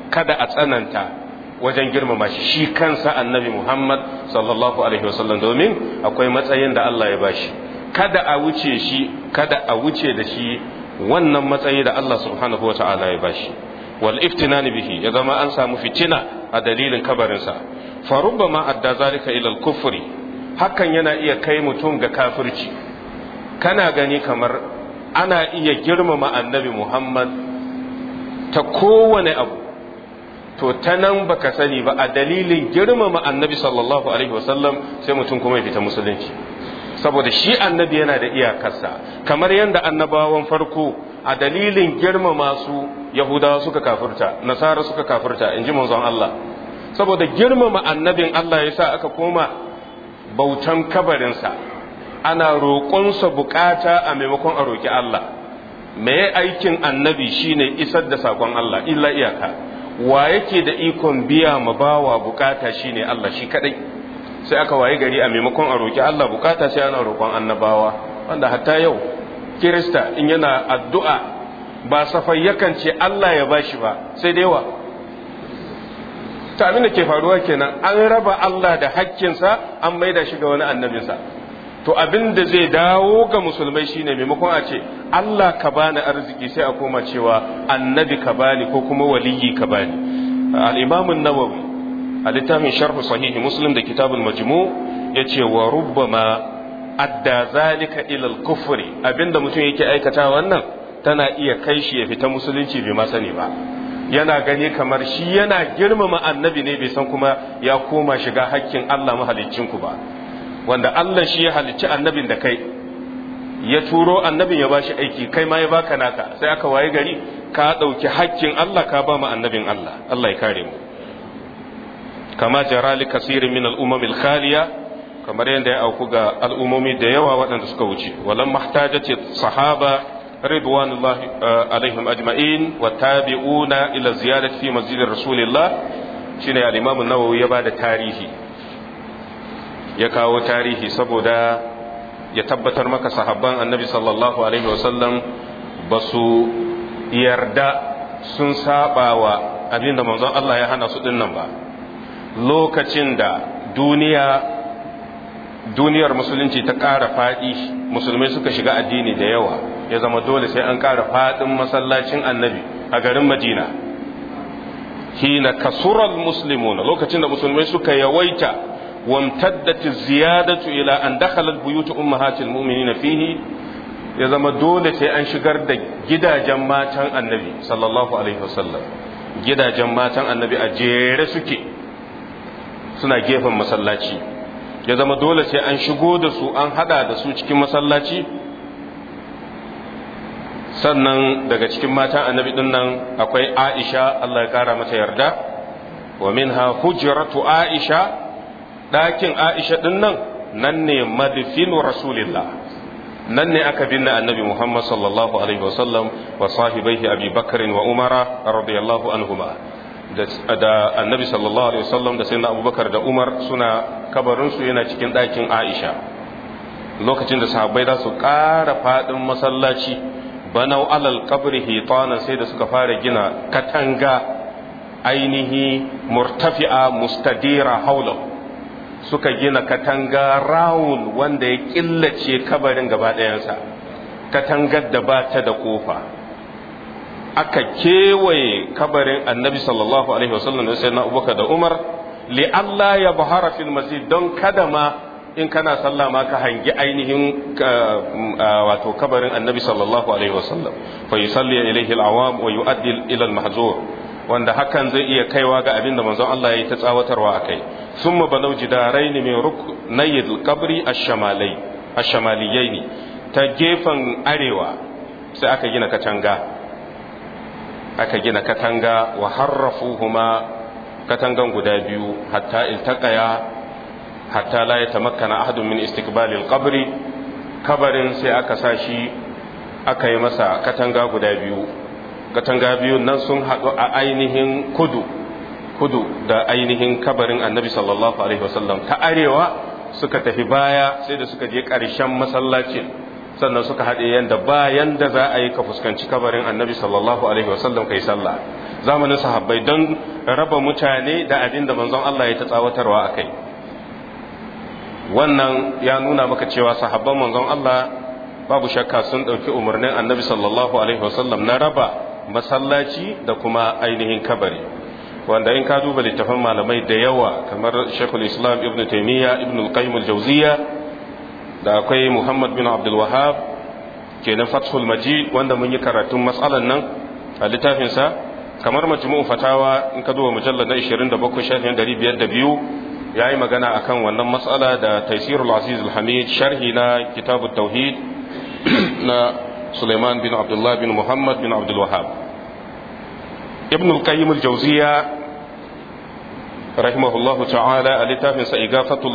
shi, shi kansa annabi Muhammad sallallahu alaihi wasallam, domin akwai matsayin da Allah ya bashi, kada a wuce da shi wannan matsayi da Allah subhanahu wa ta'ala ya bashi. Wal iftinani bihi, ya zama an samu fitina a dalilin kabarinsa, fa rubbama adda zalika ila al-kufri, hakan yana iya kai mutum ga kafirci. Kana gani kamar ana iya girmama annabi Muhammad ta kowane abu, to ta nan baka sani ba a dalilin girmama annabi sallallahu alaihi wasallam sai mutum kuma ya fita musulunci, saboda shi annabi yana da iyakarsa, kamar yadda annabawan farko a dalilin girmama su yahudawa suka kafirta, nasara suka kafirta, in ji manzon Allah. Saboda girmama annabin Allah ya sa aka koma bautan kabarinsa, ana roƙonsa bukata a maimakon a roƙi Allah. me aikin annabi shine isar da sakon Allah illa iyaka, wa yake da ikon biya ma bawa bukata shine Allah shi kadai. Sai aka waye gari a maimakon a roki Allah bukata sai ana roƙon annabawa, wanda hatta yau Kirista in yana addu'a ba safai yakan ce Allah ya bashi ba, sai da yawa ta abin da ke faruwa kenan, an raba Allah da hakkinsa an maida shi ga wani annabinsa. To abin da zai dawo ga musulmai shine maimakon a ce Allah ka bani arziki sai a koma cewa annabi ka bani ko kuma waliyi ka bani. Al-Imam an-Nawawi a littafin Sharh Sahih Muslim da Kitabul Majmu' yace wa rubbama adda zalika ila al-kufri, abinda mutum yake aikata wannan tana iya kai shi ya fita musulunci bai ma sani ba. Yana gani kamar shi yana girmama annabi ne, bai san kuma ya koma shiga hakkin Allah mahaliccin ku ba, wanda Allah shi ya halicci annabin da kai, ya turo annabin ya bashi aiki, kai ma ya baka naka, sai aka waye gari ka dauki hakkin Allah ka ba mu annabin Allah. Allah ya kare mu. Kama jara li kasirin min al-umam al-khaliya, kamar yadda ya auku ga al'ummomi da yawa waɗanda suka wuce. Walam mahtajati sahaba ridwanullahi alaihim ajma'in wa tabi'una ila ziyadati fi masjid rasulillah, shine al-Imam an-Nawawi ya bada tarihi, ya kawo tarihi saboda ya tabbatar maka sahabban annabi sallallahu alaihi wasallam ba su yarda sun saba wa abinda manzon Allah ya hana su dinnan ba. Lokacin da duniyar musulunci ta ƙara faɗi, musulmai suka shiga addini da yawa, ya zama dole sai an ƙara faɗin masallacin annabi a garin Madina. Hina kasural muslimuna, lokacin da musulmai suka yawaita, wamtaddat ziyadatu ila an dakhalat buyut ummahatil mu'minin fihi, ya zama dole sai an shigar da gidajen matan annabi sallallahu alaihi wasallam. Gidajen matan annabi a jere suke, suna gefen masallaci, ya zama dole sai an shigo da su, an hada da su cikin masallaci. Sannan daga cikin matan annabi din nan akwai Aisha, Allah ya kara mata yarda, wa minha hujratu Aisha, ɗakin Aisha din nan ne madfinu rasulillah, nan ne aka binne annabi Muhammad sallallahu alaihi wasallam wa sahibaihi Abi Bakr wa Umara radiyallahu anhuma. Da annabi sallallahu alaihi wasallam da sayyidina Abubakar da Umar suna kabarin su yana cikin ɗakin Aisha. Lokacin da sahabbai za su ƙara faɗin masallaci, banau alal qabri hitana, sai da suka fara gina katanga ainihi murtafi'a mustadira haulahu, suka gina katanga rawun wanda ya killace kabarin gaba ɗayansa, katangar da ba ta da kofa. Aka kewaye kabarin annabi sallallahu alaihi wasallam da sayyidina Abubakar da Umar, li Allah ya bahara fil masjid, don kada ma in kana sallah ma ka hangi ainihin wato kabarin annabi sallallahu alaihi wasallam, fa yusalli ilayhi al-awam wa yu'addi ila al-mahzur, wanda hakan zai iya kaiwa ga abin da manzon Allah ya yi ta tsawatarwa akai. Summa banau jidarain min ruknayil qabri ash-shamaliyaini, ta gefen arewa sai aka gina katanga, wa harrafuhuma, katangan guda biyu, hatta iltaqaya hatta la yatamakkana ahadun min istiqbalil qabri, kabarin sai aka sashi aka yi masa katanga guda biyu. Katanga biyu nan sun haɗu a ainihin kudu da ainihin kabarin annabi sallallahu alaihi wasallam. Ta arewa suka tafi baya sai da suka je ƙarshen masallacin, sannan suka haɗe yanda bayan da za a yi ka fuskanci kabarin annabi sallallahu alaihi wasallam kai sallah. Zamanin sahabbai don raba mutane da abin da manzon Allah ya ta tsawatarwa akai. Wannan ya nuna maka cewa sahabban manzon Allah babu shakka sun ɗauki umarnin annabi sallallahu alaihi wasallam na raba masallaci da kuma ainihin kabari, wanda in ka duba littafin malamai da yawa kamar Sheikhul Islam Ibn Taymiyyah, Ibn al-Qayyim al-Jawziyya, da akwai Muhammad bin Abdul Wahhab kenan Fathul Majid, wanda mun yi karatun mas'alan nan a littafinsa, kamar majmu'u fatawa in ka duba mujallad na 27 shafin 502 yayi magana akan wannan mas'ala da Taysirul Aziz Al-Hamid sharhi na Kitabut Tauhid na Sulaiman bin Abdullah bin Muhammad bin Abdul Wahhab. Ibn al-Qayyim al-Jawziyya rahimahullahu ta'ala a littafin sa Igasatul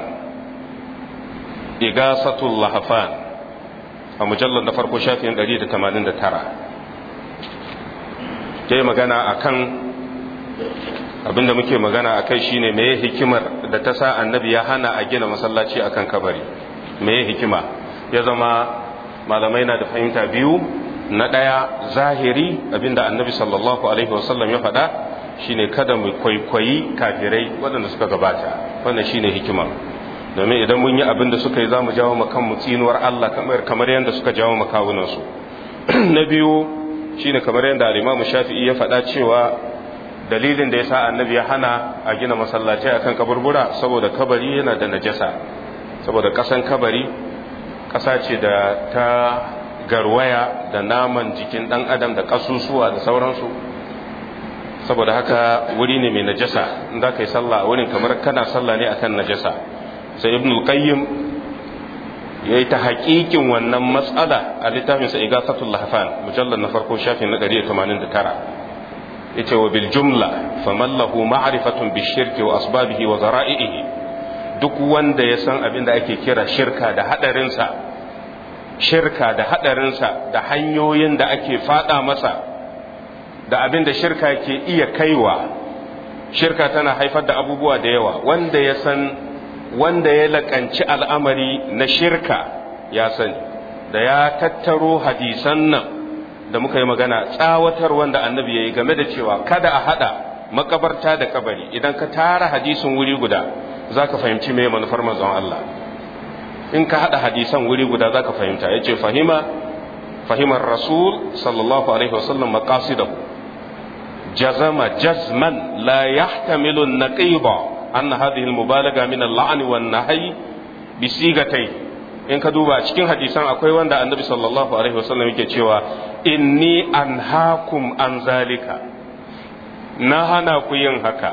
Lahafan a mujallad na farko shafin 189 yayi magana akan abinda muke magana akai shine meye hikimar da ta sa annabi ya hana a gina masallaci akan kabari. Meye hikima? Ya zama malamai na da fahimta biyu. Na ɗaya, zahiri abinda annabi sallallahu alaihi wasallam ya faɗa shine kada mu kwaikwayi kafirai waɗanda suka gabata. Wannan shine hikima, domin idan mun yi abinda suka yi za mu jawo makan mu tsinuwar Allah kamar yadda suka jawo makawunansu. Na biyu shine kamar yadda al-Imam Shafi'i ya faɗa cewa dalilin da yasa annabi ya hana a gina masallaci akan kaburbura saboda kabari yana da najasa, saboda kasan kabari kasa ce da ta garwaya da naman jikin dan adam da kasusuwa da sauransu, saboda haka wuri ne mai najasa. in za ka yi sallah a wurin kamar kana sallah ne akan najasa. sai Ibn al-Qayyim ya yi ta haƙiƙin wannan matsala a littafinsa Igasatul Lahfan mujallar na farko shafin na 189. yace wa bil jumla faman lahu ma'rifatun bishirki wa asbabihi wa zara'ihi, duk wanda ya san abin da ake kira shirka da hadarinsa da hanyoyin da ake fada masa da abin da shirka ke iya kaiwa. Shirka tana haifar da abubuwa da yawa. Wanda ya lakanci al'amari na shirka ya sani, da ya tattaro hadisan nan da muka yi magana tsawatar wanda annabi ya yi game da cewa kada a hada makabarta da kabari. idan ka tara hadisin wuri guda za ka fahimci mai manufar manzon Allah. in ka hada hadisan wuri guda za ka fahimta. ya ce fahimar rasul sallallahu alaihi wasallam maqasidahu jazama jazman la yahtamilu an-naqiba anna hadhihi al-mubalaga min al-la'n wan-nahy bi sigatay. in ka duba cikin hadisan akwai wanda annabi sallallahu alaihi wasallam yake cewa inni anhaakum an zalika, na hana ku yin haka.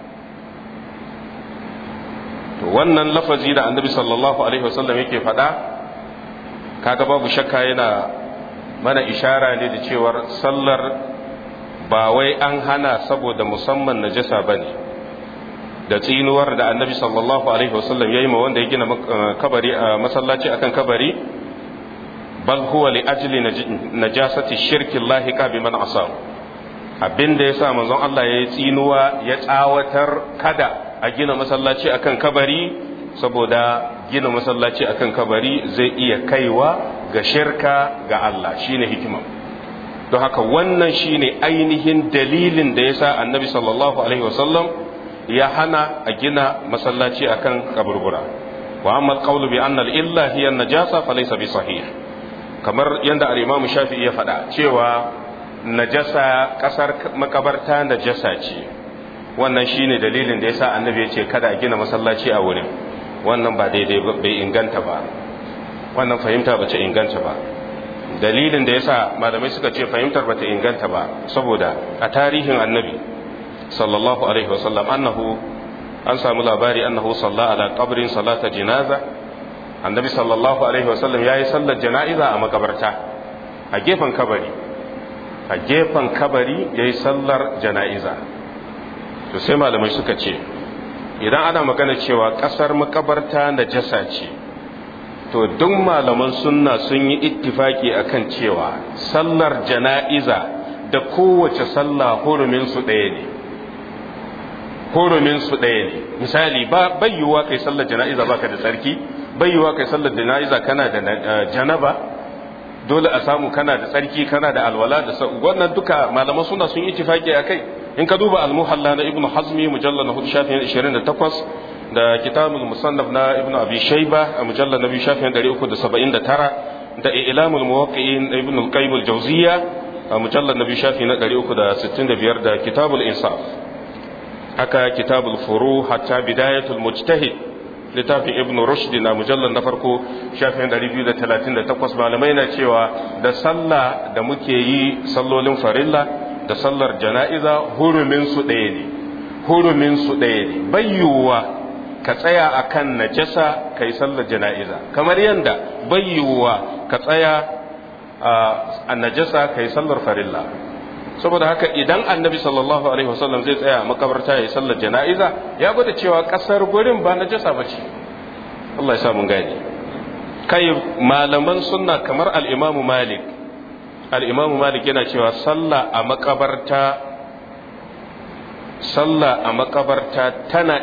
to wannan lafazi da annabi sallallahu alaihi wasallam yake faɗa, kaga babu shakka yana mana ishara ne da cewar sallar ba wai an hana saboda musamman najasa bane, da tsinuwar da annabi sallallahu alaihi wasallam ya yi ma wanda ya gina kabari a masallaci akan kabari, bal huwa li ajli najasati shirki lahiqa biman asam. abinda yasa manzon Allah ya yi tsinuwa ya tsawatar kada a gina masallaci akan kabari, saboda gina masallaci akan kabari zai iya kaiwa ga shirka ga Allah. shine hikima. don haka wannan shine ainihin dalilin da yasa annabi sallallahu alaihi wasallam ya hana a gina masallaci akan kaburbura. wa amma alqawlu bi anna al-illa hiya an-najasa falaysa bi sahih, kamar yanda al-Imam Shafi'i ya faɗa cewa najasa kasar makabarta najasa ce, wannan shine dalilin da yasa annabi ya ce kada a gina masallaci a wurin. wannan ba daidai ba, bai inganta ba, wannan fahimta ba ta inganta ba. dalilin da yasa malamai suka ce fahimtar ba ta inganta ba saboda a tarihin annabi sallallahu alaihi wasallam an samu labari annahu salla ala qabrin salata janaza. annabi sallallahu alaihi wasallam yayi sallar jana'iza a makabarta a gefen kabari yayi sallar jana'iza. to sai malamai suka ce idan ana magana cewa kasar makabarta najasa ce, to duk malaman sunna sun yi ittifaki akan cewa sallar jana'iza da kowace sallah hurumin su ɗaya ne. misali bai yiwuwa kai sallar jana'iza baka da tsarki, bai yiwuwa kai sallar jana'iza kana da janaba, dole a samu kana da tsarki, kana da alwala da wannan duka malaman sunna sun yi ittifaki akai. in ka duba al-muhalla na ibnu hazmi mujallal na 28 da kitabul musannaf na ibnu abi shayba a mujallal na 379 da ilamul muwaqqi'in ibnu al-qayyim al-jawziyya a mujallal na 365 da kitabul insaf. haka kitabul furu hatta bidayatul mujtahid littafin ibn rushd na mujallal na farko shafin 238 malamai na cewa da sallah da muke yi sallolin farilla da sallar jana'iza hurumin su ɗaya ne bayyuwa ka tsaya akan najasa kai sallar jana'iza kamar yanda bayyuwa ka tsaya a najasa kai sallar farilla saboda haka idan annabi sallallahu alaihi wasallam zai tsaya a makabarta ya yi sallar jana'iza ya gwada cewa kasar gurin ba najasa bace Allah ya sa mun gane kai malaman sunna kamar al-Imam Malik yana cewa sallah a makabarta tana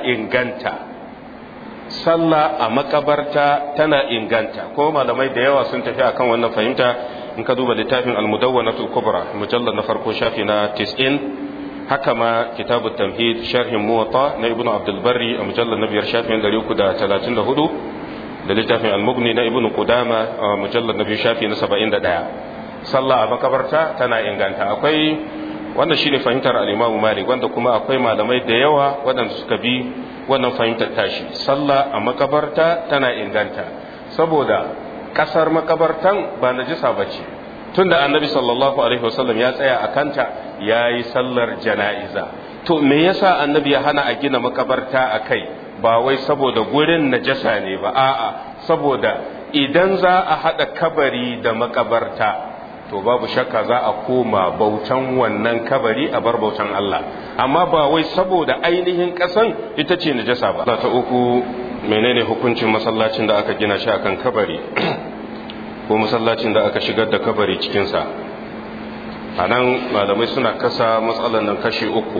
inganta ko malamai da yawa sun tafi akan wannan fahimta in ka duba littafin al-Mudawwanatul Kubra mujallad na farko shafi na 90 haka ma kitabut tamhid sharhin Muwatta na Ibn Abdul Barri a mujallad na 5 shafin 334 da littafin al-Mughni na Ibn Qudama a mujallad na 2 shafi na 71 sallah a makabarta tana inganta akwai wannan shine fahimtar al-Imam Malik wanda kuma akwai malamai da yawa waɗanda suka bi wannan fahimtar tashi sallah a makabarta tana inganta saboda kasar makabartan ba najisa bace tunda annabi sallallahu alaihi wasallam ya tsaya a kanta yayi sallar jana'iza to me yasa annabi ya hana a gina makabarta akai ba wai saboda gurin najasa ne ba a'a saboda idan za a hada kabari da makabarta to babu shakka za a koma bautan wannan kabari a bar bautan Allah amma ba wai saboda ainihin kasan ita ce najasa ba ta uku menene hukuncin masallacin da aka gina shi akan kabari ko masallacin da aka shigar da kabari cikinsa a nan malamai suna kasa matsalar nan kashi uku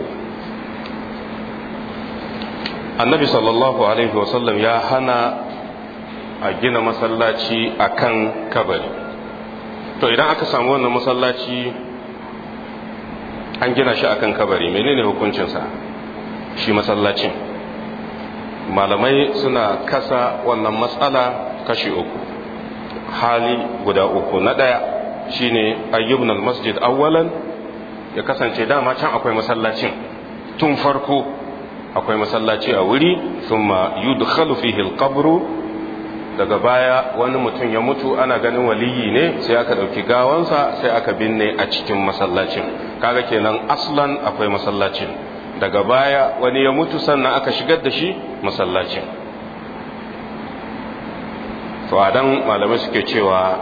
annabi sallallahu alaihi wasallam ya hana a gina masallaci akan kabari to idan aka samu wannan masallaci an gina shi akan kabari menene hukuncinsa shi masallacin malamai suna kasa wannan matsala kashi uku hali guda uku na ɗaya shine ayyubna almasjid awwalan ya kasance dama can akwai masallacin tun farko akwai masallaci a wuri thumma yudkhalu fihi alqabru daga baya wani mutum ya mutu ana ganin waliyi ne sai aka dauki gawansa sai aka binne a cikin masallacin kaga kenan aslan akwai masallacin daga baya wani ya mutu sannan aka shigar da shi masallacin to adan malamai suke cewa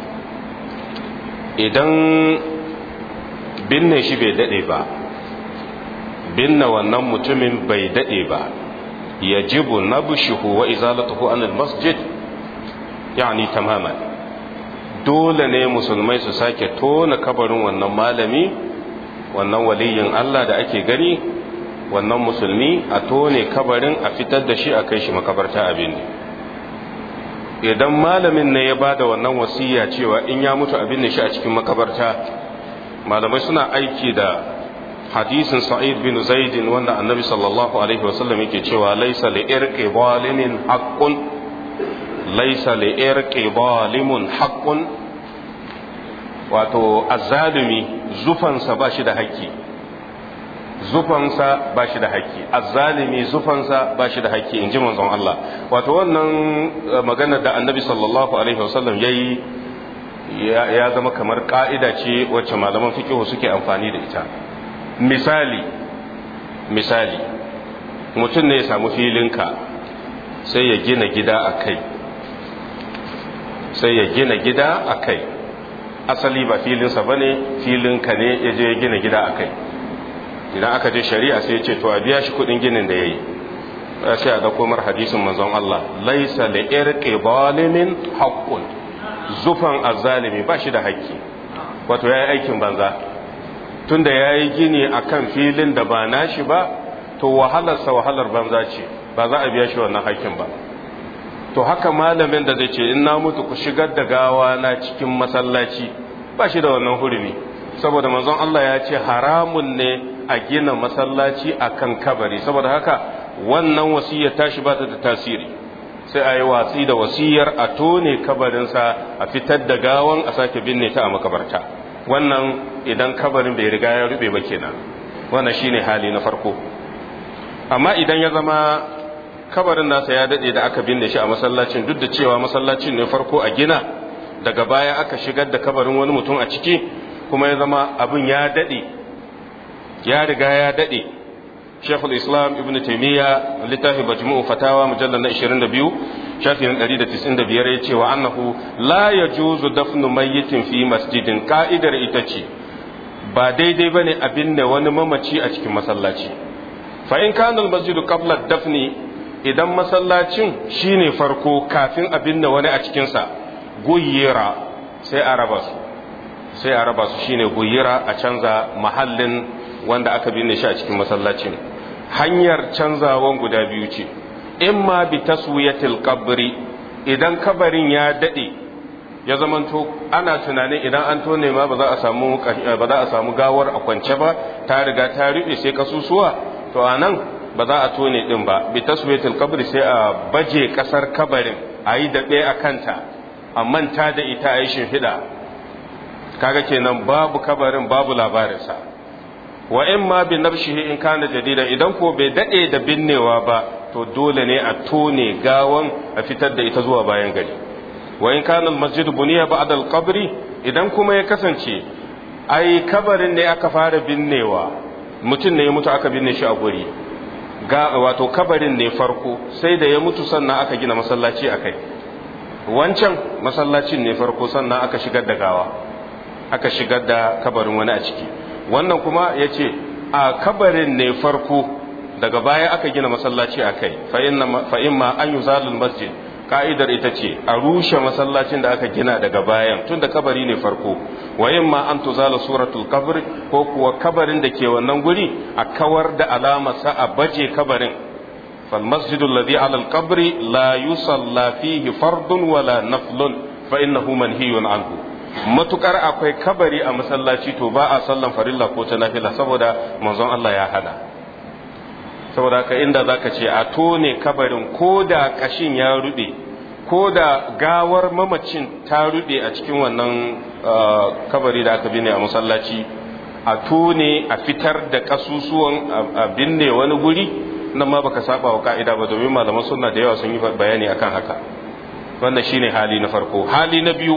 idan binne shi bai dade ba binne wannan mutumin bai dade ba yajibu nabshuhu wa izalatuhu anil masjid yani tamaman dole ne musulmai su sake tona kabarin wannan malami wannan waliyin Allah da ake gani wannan musulmi a tone kabarin a fitar da shi a kai shi makabarta abin idan malamin ne ya bada wannan wasiya cewa in ya mutu abin shi a cikin makabarta malamai suna aiki da hadisin sa'id bin zaid wanda annabi sallallahu alaihi wasallam yake cewa laysa li irqi zalimin haqqun laysa li irqi zalimun haqqun wato azzalimi zufansa ba shi da haƙƙi zufansa ba shi da haƙƙi azzalimi zufansa ba shi da haƙƙi in ji manzon Allah wato wannan magana da annabi sallallahu alaihi wasallam yayi ya zama kamar ka'ida ce wacce malaman fiqh suke amfani da ita misali mutum ne ya samu filinka sai ya gina gida a kai asali ba filinsa bane filinka ne ya je ya gina gida a kai idan aka je shari'a sai ya ce to a biya shi kudin ginin da yayi sai a dauko mar hadisin manzon Allah laisa li irqi zalimin haqqun zufan azzalimi ba shi da haƙƙi wato yayi aikin banza tunda yayi gini akan filin da ba nashi ba to wahalar banza ce ba za a biya shi wannan haƙƙin ba to haka malamin da zai ce in na mutu ku shigar da gawa na cikin masallaci ba shi da wannan hurumi saboda manzon Allah ya ce haramun ne a gina masallaci akan kabari saboda haka wannan wasiyar tashi ba ta da tasiri sai a yi watsi da wasiyar a tone kabarinsa a fitar da gawan a sake binne ta a makabarta wannan idan kabarin bai riga ya rube ba kenan wannan shine hali na farko amma idan ya zama kabarin nasa ya dade da aka binne shi a masallacin duk da cewa masallacin ne farko a gina daga baya aka shigar da kabarin wani mutum a ciki kuma ya zama abin ya dade ya riga ya dade. Sheikhul Islam Ibn Taymiyyah littafin Majmu'u Fatawa mujallal na 22 shafin 195 yace wa annahu la yajuzu dafnu mayyitin fi masjidin, ka'idar ita ce ba daidai bane a binne wani mamaci a cikin masallaci. Fa in kana al-masjidu qabla dafni, idan masallacin shine farko kafin a binne wani a cikin sa, guyira sai a raba su shine guyira, a canza mahallin wanda aka binne shi a cikin masallacin. Hanyar canzawan guda biyu ce, imma bi taswiyatil qabri, idan kabarin ya dade ya zamanto ana tunanin idan an tone ma ba za a samu gawar a kwance ba, ta riga ta rufe sai kasusuwa, to anan ba za a tone din ba. Bi taswiyatil qabri sai a baje kasar kabarin, a yi daɓe a kanta, a manta da ita, a yi shimfiɗa, kaga kenan babu kabarin babu labarinsa. Wa in ma bi nafshihi in kana jadida, idan ko bai dade da binnewa ba to dole ne a tone gawan a fitar da ita zuwa bayan gari. Wa in kana almasjid buniya ba'da alqabri, idan kuma ya kasance ai kabarin ne aka fara binnewa, mutum ne ya mutu aka binne shi a guri, wato kabarin ne farko, sai da ya mutu sannan aka gina masallaci akai. Wancan masallacin ne farko sannan aka shigar da gawa, aka shigar da kabarin wani a ciki. Wannan kuma ya ce a kabarin ne farko, daga baya aka gina masallaci a kai. Fa imma an yi zalul masjid, ka'idar ita ce a rushe masallacin da aka gina daga bayan, tun da kabari ne farko. Wa imma an tuzala suratul kabr, ko kuwa kabarin da ke wannan guri a kawar da alamarsa, a baje kabarin. fal masjidu alladhi ala al-qabri la yusalla fihi fardun wala naflun fa innahu manhiyun anhu. Matukar akwai kabari a masallaci to ba a sallan farilla ko ta nafila, saboda manzon Allah ya hada. Saboda ka inda zaka ce a tone kabarin ko da kashin ya rube, ko da gawar mamacin ta rube a cikin wannan kabari da aka binne a masallaci, a tone a fitar da kasusuwan a binne wani guri, nan ma baka saba wa ka'ida ba, domin malaman sunna da yawa sun yi bayani akan haka. Wannan shine hali na farko. Hali na biyu,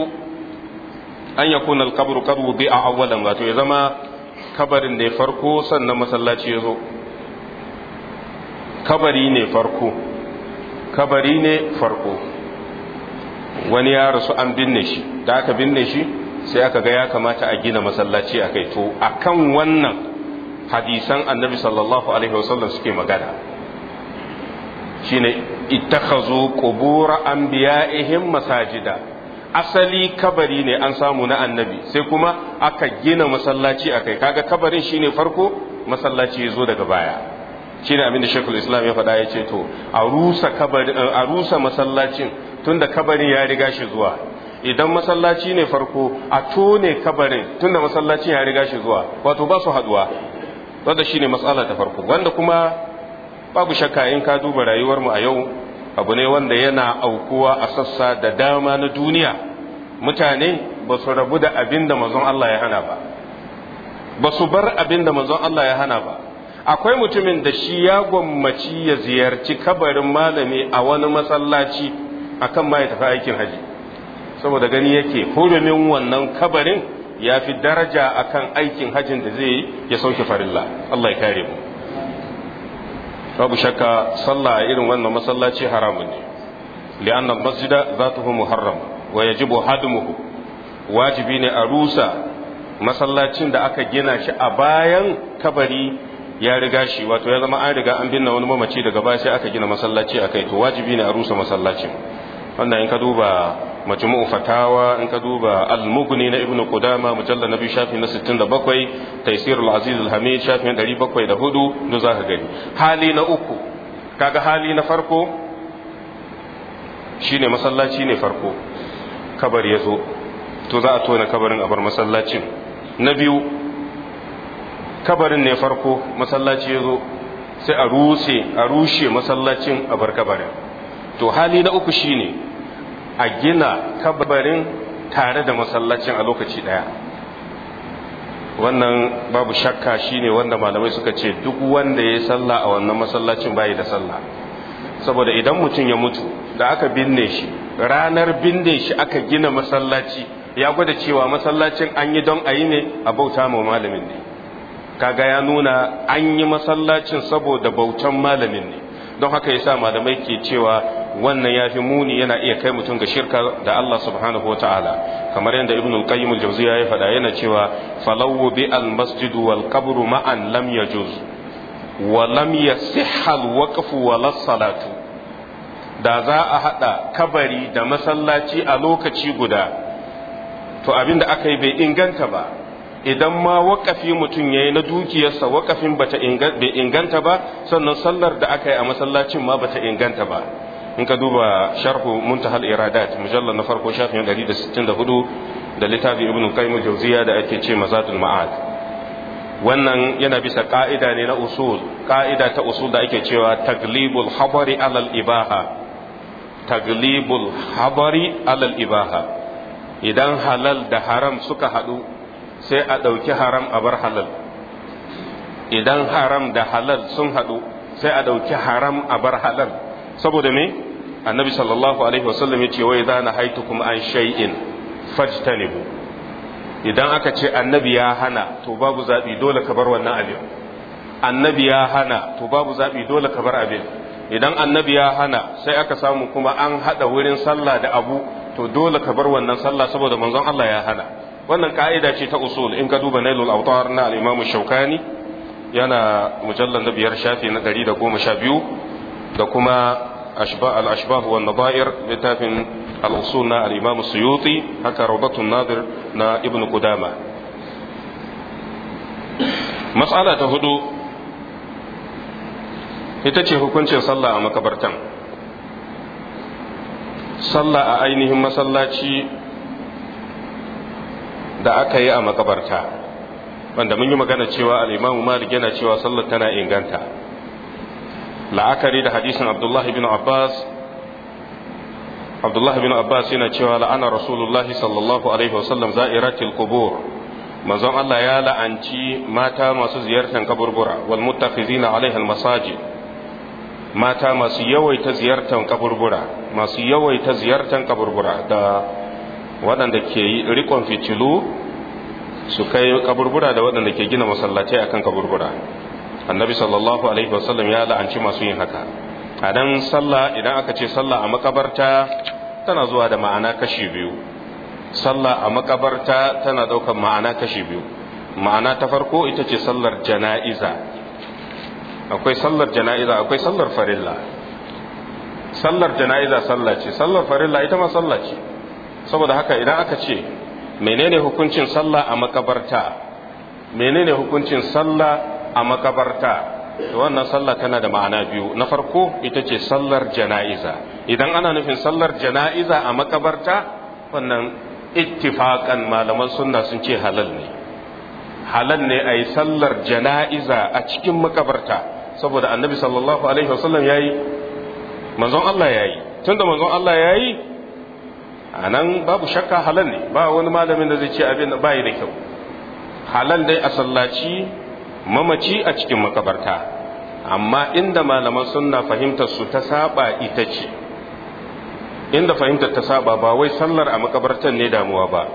an yakuna al-qabru qad wudi'a awwalan, wato ya zama kabarin ne farko sannan masallaci ya zo. Kabari ne farko, wani ya rasu an binne shi, da aka binne shi sai aka ga ya kamata a gina masallaci a kai. To akan wannan hadisan annabi sallallahu alaihi wasallam suke magana, shine ittakhazu qubur anbiya'ihim masajida. Asali kabari ne an samu na annabi, sai kuma aka gina masallaci a kai. Kaga kabarin shine farko, masallaci ya zo daga baya. Shine abin da Sheikhul Islam ya faɗa, ya ce to a rusa masallacin tunda kabarin ya riga shi zuwa. Idan masallaci ne farko, a tone kabarin tunda masallacin ya riga shi zuwa, wato ba su haduwa. Wanda shine matsala ta farko, wanda kuma babu shakka in ka duba rayuwar mu a yau, abu ne wanda yana aukuwa a sassa da dama na duniya. Mutane ba su rabu da abin da manzon Allah ya hana ba su bar abin da manzon Allah ya hana ba. Akwai mutumin da shi ya gwammaci ya ziyarci kabarin malami a wani masallaci akan ma ya tafi aikin haji, saboda gani yake hurumin wannan kabarin ya fi daraja akan aikin hajin da zai yi ya sauke farilla. Allah ya kare mu. Babu shakka sallah a irin wannan masallaci haramun ne, li'anna masjida zatuhu muharram wa yajibu hadmuhu. Wajibi ne a rusa masallacin da aka gina shi a bayan kabari ya riga shi, wato ya zama an riga an binne wani mamaci daga baya sai aka gina masallaci akai, to wajibi ne a rusa masallacin. Wannan in ka duba majmu'u fatawa, in ka duba al-mughni na ibnu qudama mujallal nabi shafi na 67, taysirul aziz al-hamid shafi na 704, do zaka gani. Hali na uku, kaga hali na farko shine masallaci ne farko, kabari ya zo, to za a tona kabarin a bar masallacin. Na biyu, kabarin ne farko, masallaci ya zo, sai a rushe masallacin a bar kabarin. To hali na uku shine a gina kabarin tare da masallacin a lokaci daya. Wannan babu shakka shine wanda malamai suka ce duk wanda ya sallah a wannan masallacin bai da sallah, saboda idan mutum ya mutu da aka binne shi, ranar binne shi aka gina masallaci, ya gwada cewa masallacin an yi don a yi ne a bauta ma malamin ne. kaga ya nuna an yi masallacin saboda bautan malamin ne, don haka yasa malamai ke cewa wannan yafi muni, yana iya kai mutum ga shirka da Allah subhanahu wataala, kamar yadda Ibn al-Qayyim al-Jawziyya ya faɗa, yana cewa falaw bi al-masjid wal qabr ma'an lam yajuz wa lam yasihha al-waqf wa las-salatu. Da za a hada kabari da masallaci a lokaci guda, to abinda aka yi bai inganta ba. Idan ma waƙafi mutum ya yi na dukiyarsa, waƙafin bai inganta ba, sannan sallar da aka yi a masallacin ma bata inganta ba. In ka duba sharhu muntahal iradat mujallar na farko shafin 164 da littafin ibn qayyim al-jawziyya da ake ce mazadul ma'ad, wannan yana bisa ka'ida ne na usul, ka'ida ta usul da ake cewa taglibul habari alal ibaha, taglibul habari alal ibaha. Idan halal da haram suka haɗu sai a ɗauki haram a bar halal, idan haram da halal sun haɗu sai a ɗauki haram a bar halal. Saboda me? Annabi sallallahu alaihi wasallam ya ce wa idza nahaitukum an shay'in fajtanibu. Idan aka ce annabi ya hana, to babu zabi, dole ka bar wannan abin. Annabi ya hana, to babu zabi, dole ka bar abin. Idan annabi ya hana sai aka samu kuma an hada wurin sallah da abu, to dole ka bar wannan sallah saboda manzon Allah ya hana. Wannan ka'ida ce ta usul. In ka duba Nailul Awtar na al-Imam Shawkani, yana mujallal na 5 shafi na 112, da kuma al-ashbah wa an-nadair littafin al-usul na al-Imam Suyuti, haka Rawdatun Nadir na Ibn Qudama. Mas'ala ta 4 ita ce hukuncin sallah a makabartan. Sallah a ainihin masallaci da aka yi a makabarta, wanda mun yi magana cewa al-Imam Malik yana cewa sallar tana inganta, la'akari da hadisin Abdullah ibn Abbas. Abdullah ibn Abbas yana cewa la'ana Rasulullahi sallallahu alaihi wasallam za'iratil qubur, manzon Allah ya la'anci mata masu ziyartar kaburbura, wal muttakhizina alaiha al-masajid, mata masu yawaita ziyartar kaburbura, masu yawaita ziyartar kaburbura, da waɗanda ke rikon fitilu su kai kaburbura, da waɗanda ke gina masallatai akan kaburbura. Annabi sallallahu alaihi wasallam ya la'anci masu yin haka. A dan sallah, idan aka ce sallah a makabarta, tana zuwa da ma'ana kashi biyu. Sallah a makabarta tana ɗaukar ma'ana kashi biyu. Ma'ana ta farko ita ce sallar jana'iza. Akwai sallar jana'iza, akwai sallar farilla. Sallar jana'iza sallah ce, sallar farilla ita ma sallah ce. Saboda haka idan aka ce menene hukuncin sallah a makabarta, menene hukuncin sallah a makabarta, to wannan sallah tana da ma'ana biyu. Na farko ita ce sallar jana'iza. Idan ana nufin sallar jana'iza a makabarta, wannan ittifaqan malaman sunna sun ce halal ne. Halal ne a yi sallar jana'iza a cikin makabarta, saboda annabi sallallahu alaihi wasallam yayi, manzon Allah yayi. Tunda manzon Allah yayi, a nan babu shakka halal ne, ba wani malamin da zai ce abin da bai da kyau. Halal dai a sallaci mamaci a cikin makabarta, amma inda malaman sunna fahimtar su ta saba ita ce, inda fahimtar ta saba ba wai sallar a makabartan ne damuwa ba,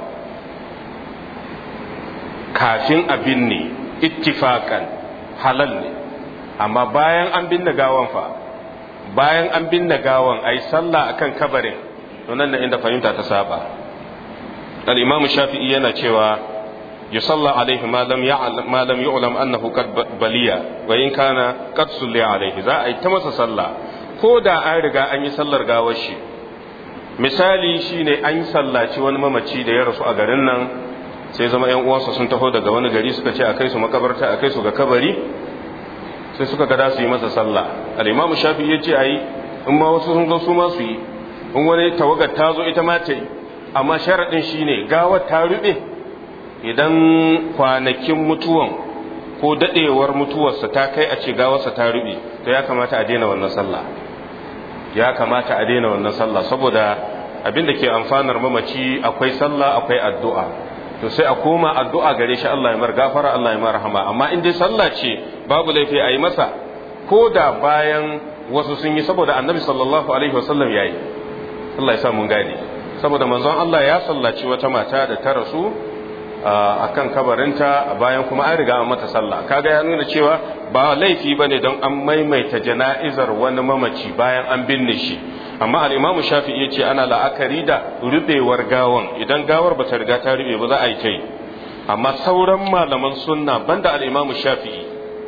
kafin abin ne ittifakan halal ne, amma bayan an binne gawan fa, bayan an binne gawan ai sallah akan kabarin, to nan inda fahimta ta saba. Al-Imam Shafi'i yana cewa yusalla alaihi ma lam yu'lam annahu qad baliya wa in kana qad sulli alaihi, za a yi ta masa sallah ko da an riga an yi sallar gawar shi. Misali shine an sallaci wani mamaci da ya rasu a garin nan, sai zama ƴan uwansa sun taho daga wani gari suka ce a kai su makabarta, a kai su ga kabari, sai suka ga su yi masa sallah. Al-Imam Shafi'i ya ce ayi, in ma wasu sun zo su ma su yi, in wani tawagar ta zo ita ma ta yi, amma sharaɗin shine gawar ta rube. Idan kwanakin mutuwan ko daɗewar mutuwarsa ta kai a ce gawarsa ta rube, to ya kamata a daina wannan sallah, ya kamata a daina wannan sallah, saboda abin da ke amfanar mamaci akwai sallah akwai addu'a, to sai a koma addu'a gare shi, Allah ya mar gafara, Allah ya mar rahama. Amma in dai sallah ce babu laifi a yi masa, ko da bayan wasu sun yi, saboda annabi sallallahu alaihi wasallam ya yi. Allah ya sa mun gane, saboda manzon Allah ya sallaci wata mata da ta rasu akan kabarinta bayan kuma an riga an mata sallah. Kaga ya nuna cewa ba laifi bane don an maimaita jana'izar wani mamaci bayan an binne shi. Amma al-Imam Shafi'i yace ana la'akari da rubewar gawan, idan gawar bata riga ta rube ba za a yi ta yi. Amma sauran malaman sunna banda al-Imam Shafi'i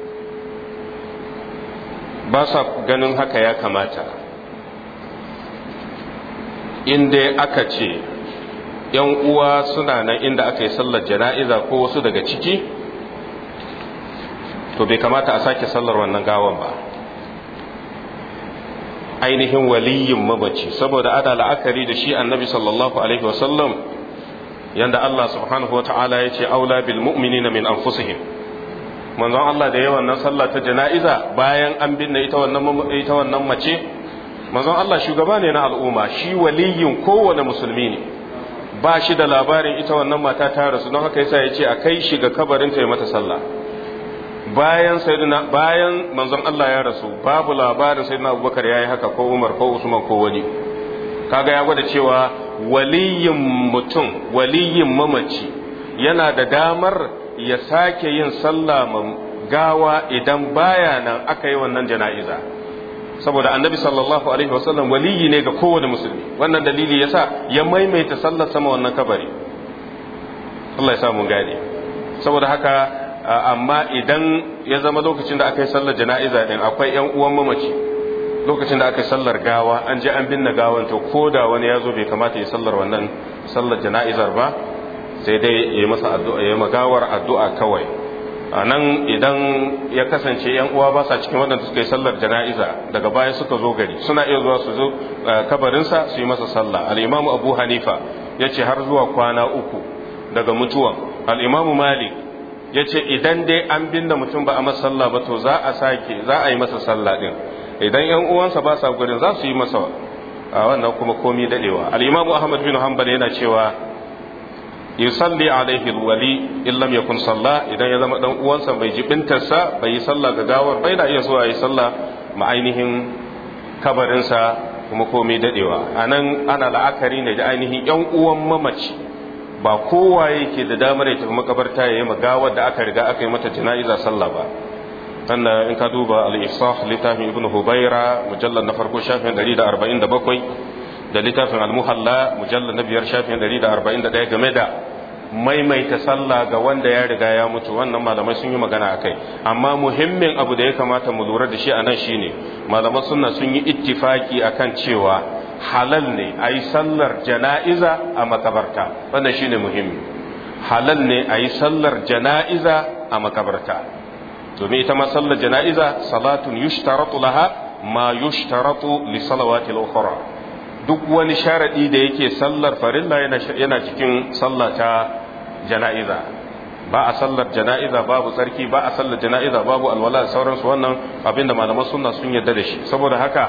ba sa ganin haka ya kamata. Inda aka ce ‘yan uwa suna nan inda aka yi sallar jana'iza ko wasu daga ciki, to bai kamata a sake sallar wannan gawan ba. Ainihin waliyin mamaci, saboda ada la'akari da shi annabi sallallahu Alaihi wasallam yanda Allah subhanahu wa ta'ala ya ce, aula bil mu'minina min anfusihim. Manzon Allah da yawan nan sallah ta jana'iza bayan an binne ita wannan mace, manzon Allah shugaba ne na al'umma, shi waliyin kowane musulmi ne. Ba shi da labarin ita wannan mata ta rasu, don haka yasa ya ce a kai shi ga kabarinta ya mata sallah. Bayan manzon Allah ya rasu, babu labarin sayyidina Abubakar yayi haka ko Umar ko Usman ko wani. Kaga ya gwada cewa waliyin mutum, waliyin mamaci yana da damar ya sake yin sallah gawa idan baya nan aka yi wannan jana'iza. Saboda annabi sallallahu alaihi wasallam waliyi ne ga kowane musulmi, wannan dalili yasa ya maimaita sallar sama wannan kabari. Allah ya sa mun gane. Saboda haka amma idan ya zama lokacin da aka yi sallar jana'iza din akwai ƴan uwan mamaci, lokacin da aka yi sallar gawa an je an binne gawan, to koda wani ya zo bai kamata ya sallar wannan sallar jana'izar ba, sai dai ya masa addu'a, ya magawar addu'a kawai. A nan idan ya kasance ‘yan uwa ba sa cikin waɗanda suka yi sallar jana'iza daga baya suka zo gari, suna iya zuwa su zo kabarinsa su yi masa sallah. Al'imamu Abu Hanifa ya ce har zuwa kwana 3 daga mutuwan. Al'imamu Malik ya ce idan dai an binne mutum ba a masa sallah ba, to za a yi masa sallah ɗin. Idan ‘yan uwansa ba sa gurin za su yi masa wannan kuma komi daɗewa. Al'imamu Ahmad bin Hanbal yana cewa yusalli alaihi alwali in lam yakun salla, idan ya zama dan uwansa bai jibintarsa bai yi sallah ga gawar, bai da iya zuwa yi sallah ma ainihin kabarinsa kuma komai dadewa. Anan ana la'akari ne da ainihin yan uwan mamaci, ba kowa yake da damar ya tafi makabarta ya yi magawar da aka riga aka yi mata jana'iza sallah ba. sannan in ka duba al-ifsah littafin ibn hubaira mujallal na farko shafin 147 da littafin al-muhalla mujallal na biyar shafin 141 game da maimaita sallah ga wanda ya riga ya mutu, wannan malamai sun yi magana akai. Amma muhimmin abu da ya kamata mu lura da shi anan shine malaman sunna sun yi ittifaki akan cewa halal ne a yi sallar jana'iza a makabarta, wannan shine muhimmi. Halal ne a yi sallar jana'iza a makabarta, domin ita ma sallar jana'iza salatun yushtaratu laha ma yushtaratu li salawatil ukhra. Duk wani sharadi da yake sallar farilla yana cikin sallata jana'iza. Ba a sallar jana'iza babu tsarki, ba a sallar jana'iza babu alwala da sauransu, wannan abinda malaman sunna sun yarda da shi. Saboda haka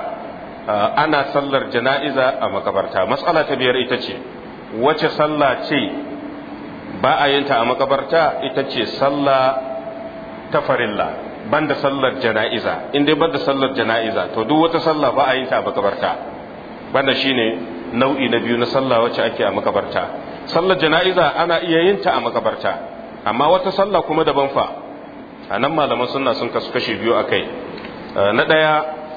ana sallar jana'iza a makabarta. Mas'ala ta biyar ita ce wace sallah ce ba a yinta a makabarta? Ita ce sallah ta farilla banda sallar jana'iza. In dai banda sallar jana'iza to duk wata sallah ba a yinta a makabarta. Banda shine nau'i na biyu na sallah wacce ake a makabarta. Sallar jana'iza ana iya yinta a makabarta, amma wata sallah kuma daban fa. Anan malaman sunna sun kasu kashe biyu akai. Na daya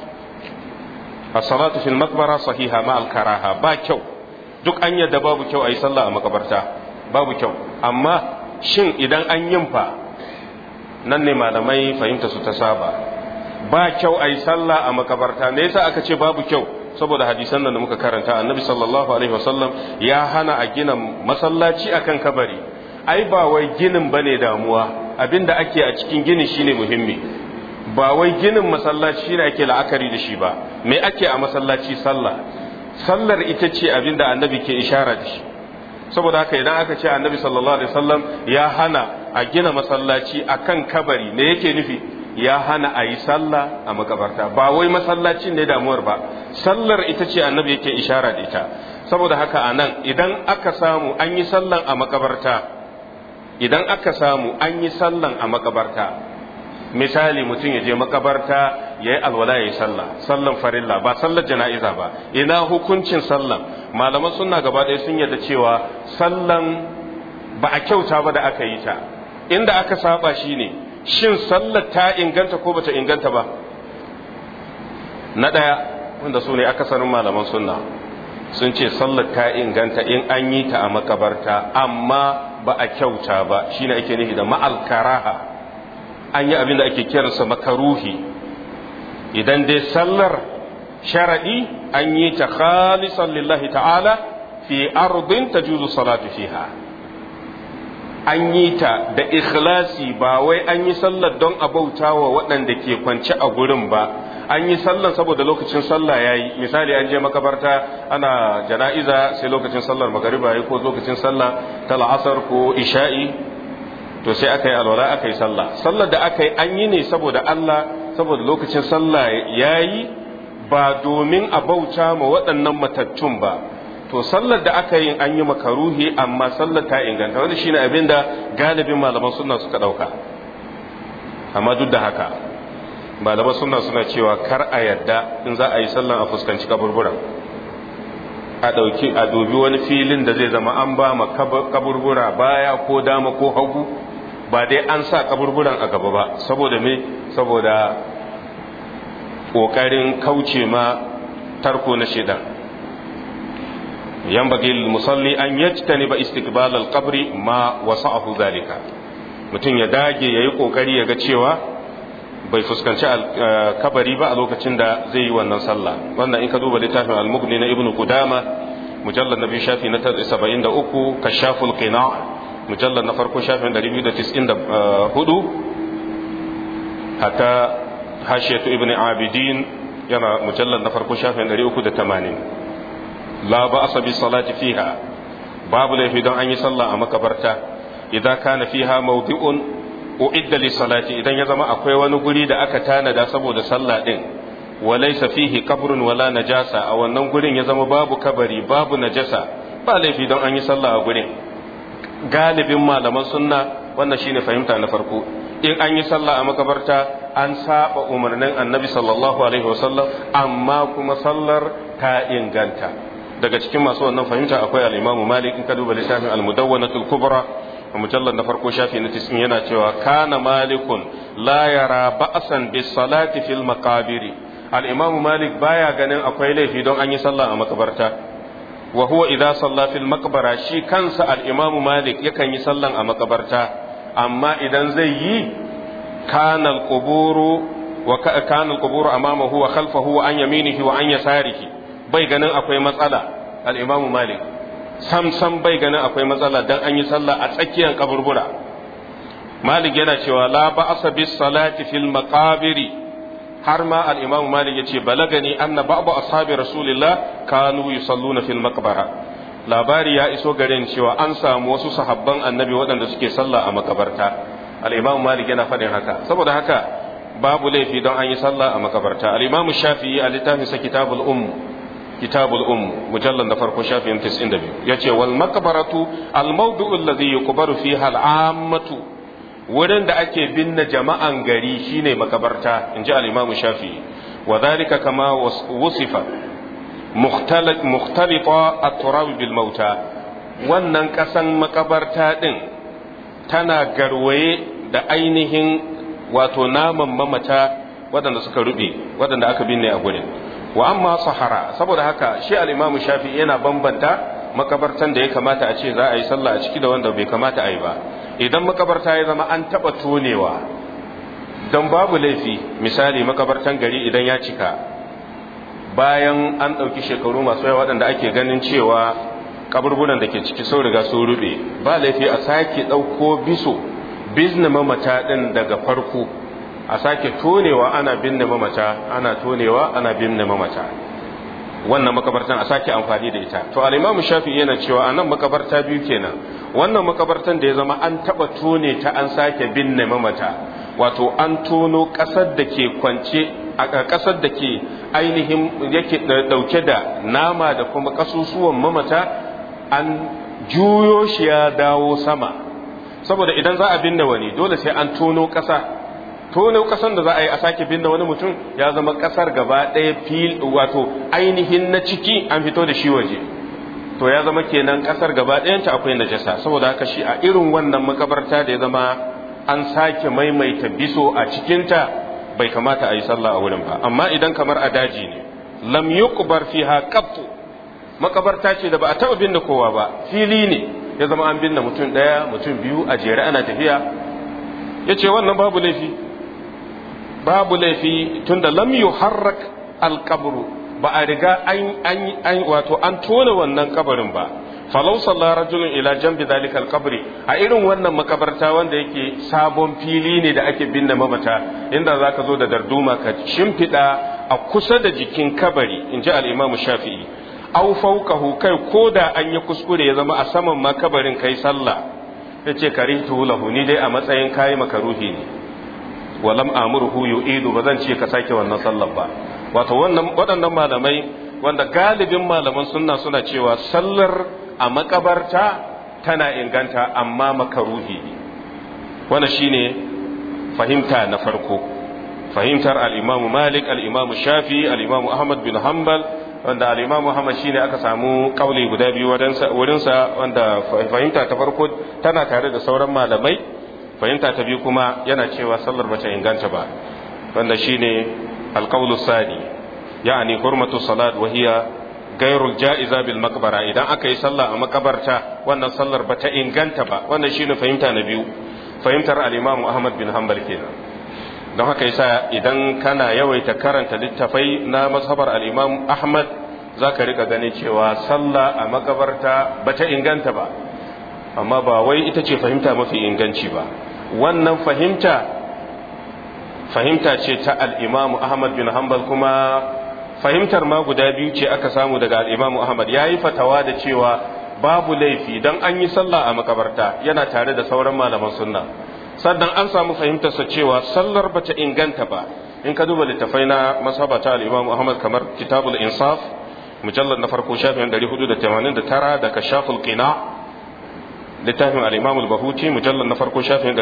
as-salatu fil maqbara sahiha ma al-karaha, ba kyau, duk an yadda babu kyau ayi sallah a makabarta, babu kyau. Amma shin idan an yin fa, nan ne malamai fahimta su ta saba. Ba kyau ayi sallah a makabarta. Me yasa aka ce babu kyau? Saboda hadisan nan da muka karanta, annabi sallallahu alaihi wasallam ya hana a gina masallaci akan kabari. Ai ba wai ginin bane damuwa, abinda ake a cikin gini shine muhimmi. Ba wai ginin masallaci shine ake la'akari da shi ba. Me ake a masallaci? Sallah. Sallar ita ce abinda annabi ke ishara da shi. Saboda haka idan aka ce annabi sallallahu alaihi wasallam ya hana a gina masallaci akan kabari, me yake nufi? Ya hana a yi sallah a makabarta. Ba wai masallacin ne damuwar ba, sallar ita ce annabi yake ishara da ita. Saboda haka anan idan aka samu an yi sallan a makabarta, idan aka samu an yi sallan a makabarta, misali mutum ya je makabarta ya yi alwala ya yi sallan farilla ba sallar jana'iza ba, ina hukuncin sallan? Malaman sunna gaba ɗaya sun yarda cewa sallan ba a kyauta ba da aka yi ta. Inda aka saba shine shin sallar ta inganta ko bata inganta ba. Na ɗaya wanda su ne akasarin malaman sunna sun ce sallar ta inganta in an yi ta a makabarta amma ba a kyauta ba, shine ake nufi da ma'al karaha, an yi abin da ake kiransa makaruhi. Idan dai sallar sharadi an yi ta khalisan lillahi ta'ala fi ardin tajuzu salatu fiha, an yi ta da ikhlasi, ba wai an yi sallar don a bauta wa waɗanda ke kwance a gurin ba, an yi sallar saboda lokacin sallah yayi. Misali an je makabarta ana jana'iza sai lokacin sallar magariba yayi ko lokacin sallah ta la'asar ko isha'i, to sai aka yi alwala aka yi sallah. Sallar da aka yi an yi ne saboda Allah, saboda lokacin sallah yayi, ba domin a bauta ma waɗannan matattun ba. To sallar da aka yi an yi makaruhi amma sallar ta inganta, wanda shine abin da galibin malaman sunna suka ɗauka. Amma duk da haka malaman sunna suna cewa kar a yadda in za a yi sallan a fuskanci kaburburan, a dubi wani filin da zai zama an ba ma kaburbura baya ko dama ko hagu, ba dai an sa kaburburan a gaba ba. Saboda me? Saboda kokarin kauce ma tarko na shedan. yanbaghi lil musalli an yajtaniba istiqbal al qabri ma wasa'ahu zalika, mutum ya dage yayi kokari ya ga cewa bai fuskanci kabari ba a lokacin da zai yi wannan sallah. Wannan in ka duba littafin al-mughni na ibnu qudama mujallad na biyu shafi na 73, kashaful qina mujallad na farko shafin 294, hatta hashiyatu ibn abidin yana mujallad na farko shafin 380. la ba'sa bi salati fiha, babu laifi don an yi sallah a makabarta idan kana fiha mawdi'un uidda lis salati, idan ya zama akwai wani guri da aka tanada saboda sallah din, wa laysa fihi qabrun wala najasa, a wannan gurin ya zama babu kabari babu najasa, ba laifi don an yi sallah a gurin. Galibin malaman sunna wannan shine fahimta na farko. In an yi sallah a makabarta an saba umarnin annabi sallallahu alaihi wasallam, amma kuma sallar ta inganta. Daga cikin masu wannan fahimta akwai al-Imam Malik, in ka duba littafin al-Mudawwanatul Kubra a mujallad na farko shafi na 90 yana cewa kana malikun la yara ba'san bis salati fil maqabiri. Al-Imam Malik baya ganin akwai laifi don an yi sallah a makabarta. Wa huwa idza salla fil maqbara, shi kansa al-Imam Malik yakan yi sallan a makabarta, amma idan zai yi kana al-quburu amamahu wa khalfahu wa an yaminihi wa an yasarihi, bai ganin akwai matsala. al-Imam Malik sam bai ganin akwai matsala dan an yi sallah a tsakiyar kaburbura. Malik yana cewa la ba'sa bis salati fil maqabiri, har ma al-Imam Malik yace balagani anna ba'd ashabi rasulillah kanu yusalluna fil maqbara. Labari ya iso garin cewa an samu wasu sahabban annabi waɗanda suke sallah a makabarta. Al-Imam Malik yana faɗin haka. Saboda haka babu laifi don an yi sallah a makabarta. Al-Imam Shafi'i a littafin sa Kitabul mujallal na farko shafin 92 yace wal maqbaratu al mawdu'u alladhi yuqbaru fiha al ammatu, wurin da ake binne jama'an gari shine makabarta, inji al Imam Shafi'i. Wa dhalika kama wusifa mukhtalita at-turab bil mauta, wannan kasan makabarta din tana garwaye da ainihin wato naman mamata waɗanda suka rube, waɗanda aka binne a gurin. Wa amma sahara, saboda haka shi al-Imam Shafi'i yana bambanta makabartan da ya kamata a ce za a yi sallah a ciki da wanda bai kamata a yi ba. Idan makabarta ya zama an taba tonewa, don babu laifi, misali makabartan gari idan ya cika bayan an ɗauki shekaru masu yawa waɗanda ake ganin cewa kaburbunan da ke ciki sun riga sun rube, ba laifi a sake ɗauko bizne mamata ɗin daga farko, a sake tonewa ana binne mamata, ana tonewa ana binne mamata. Wannan makabartan a sake amfani da ita. To al-Imam Shafi'i yana cewa anan makabarta biyu kenan. Wannan makabartan da ya zama an taba tone ta an sake binne mamata, wato an tono kasar da ke kwance, a kasar da ke ainihin yake dauke da nama da kuma kasusuwan mamata, an juyo shi ya dawo sama. Saboda idan za a binne wani dole sai an tono kasa. Tono kasan da za a yi a sake binne wani mutum ya zama kasar gaba ɗaya wato ainihin na ciki an fito da shi waje. to ya zama kenan kasar gaba ɗayanta akwai najasa. Saboda haka shi a irin wannan makabarta da ya zama an sake maimaita biso a cikinta bai kamata a yi sallah a wurin ba. Amma idan kamar a daji ne, lam yuqbar fiha qattu, makabarta ce da ba a taɓa binne kowa ba, fili ne ya zama an binne mutum ɗaya mutum biyu a jere ana tafiya, yace wannan babu laifi tunda lam yuharrak alqabru, ba a riga an wato an tona wannan kabarin ba. falau salla rajulun ila jambi zalika alqabri, a irin wannan makabarta wanda yake sabon fili ne da ake binne mamata, inda zaka zo da darduma ka shimfida a kusa da jikin kabari, inji al-Imam Shafi'i, aw fawqahu, kai koda an yi kuskure ya zama a saman ma kabarin kai sallah, yace karihtu lahu, ni dai a matsayin kai makaruhi ne, walam amurhu yu'idu, bazan ce ka sake wannan sallar ba. Wato waɗannan malamai wanda galibin malaman sunna suna cewa sallar a makabarta tana inganta amma makaruhi ne. Wannan shine fahimta na farko, fahimtar al-Imam Malik, al-Imam Shafi, al-Imam Ahmad bin Hanbal, wanda al-Imam Ahmad shine aka samu kauli guda biyu wurinsa, wanda fahimta ta farko tana tare da sauran malamai, fahimta ta biyu kuma yana cewa sallar bata inganta ba, wanda shine alqawlu sani, yani hurmatu salat wa hiya gairul ja'iza bil maqbara, idan aka yi sallah a makabarta wannan sallar bata inganta ba. Wannan shine fahimta na biyu, fahimtar al-Imam Ahmad bin Hanbal kenan. don haka yasa idan kana yawaita karanta littafai na mazhabar al-Imam Ahmad zaka rika gane cewa sallah a makabarta bata inganta ba, amma ba wai ita ce fahimta mafi inganci ba. Wannan fahimta ce ta al-Imam Ahmad bin Hanbal, kuma fahimtar ma guda biyu ce aka samu daga al-Imam Ahmad. Yayi fatawa da cewa babu laifi dan an yi sallah a makabarta, yana tare da sauran malaman sunna. Sannan an samu fahimtarsa cewa sallar bata inganta ba. In ka duba littafai na masabata al-Imam Ahmad kamar Kitabul Insaf mujallad na farko shafin 489 da Kashaful Qina, littafin al-Imam al-Bahuti mujallad na farko shafin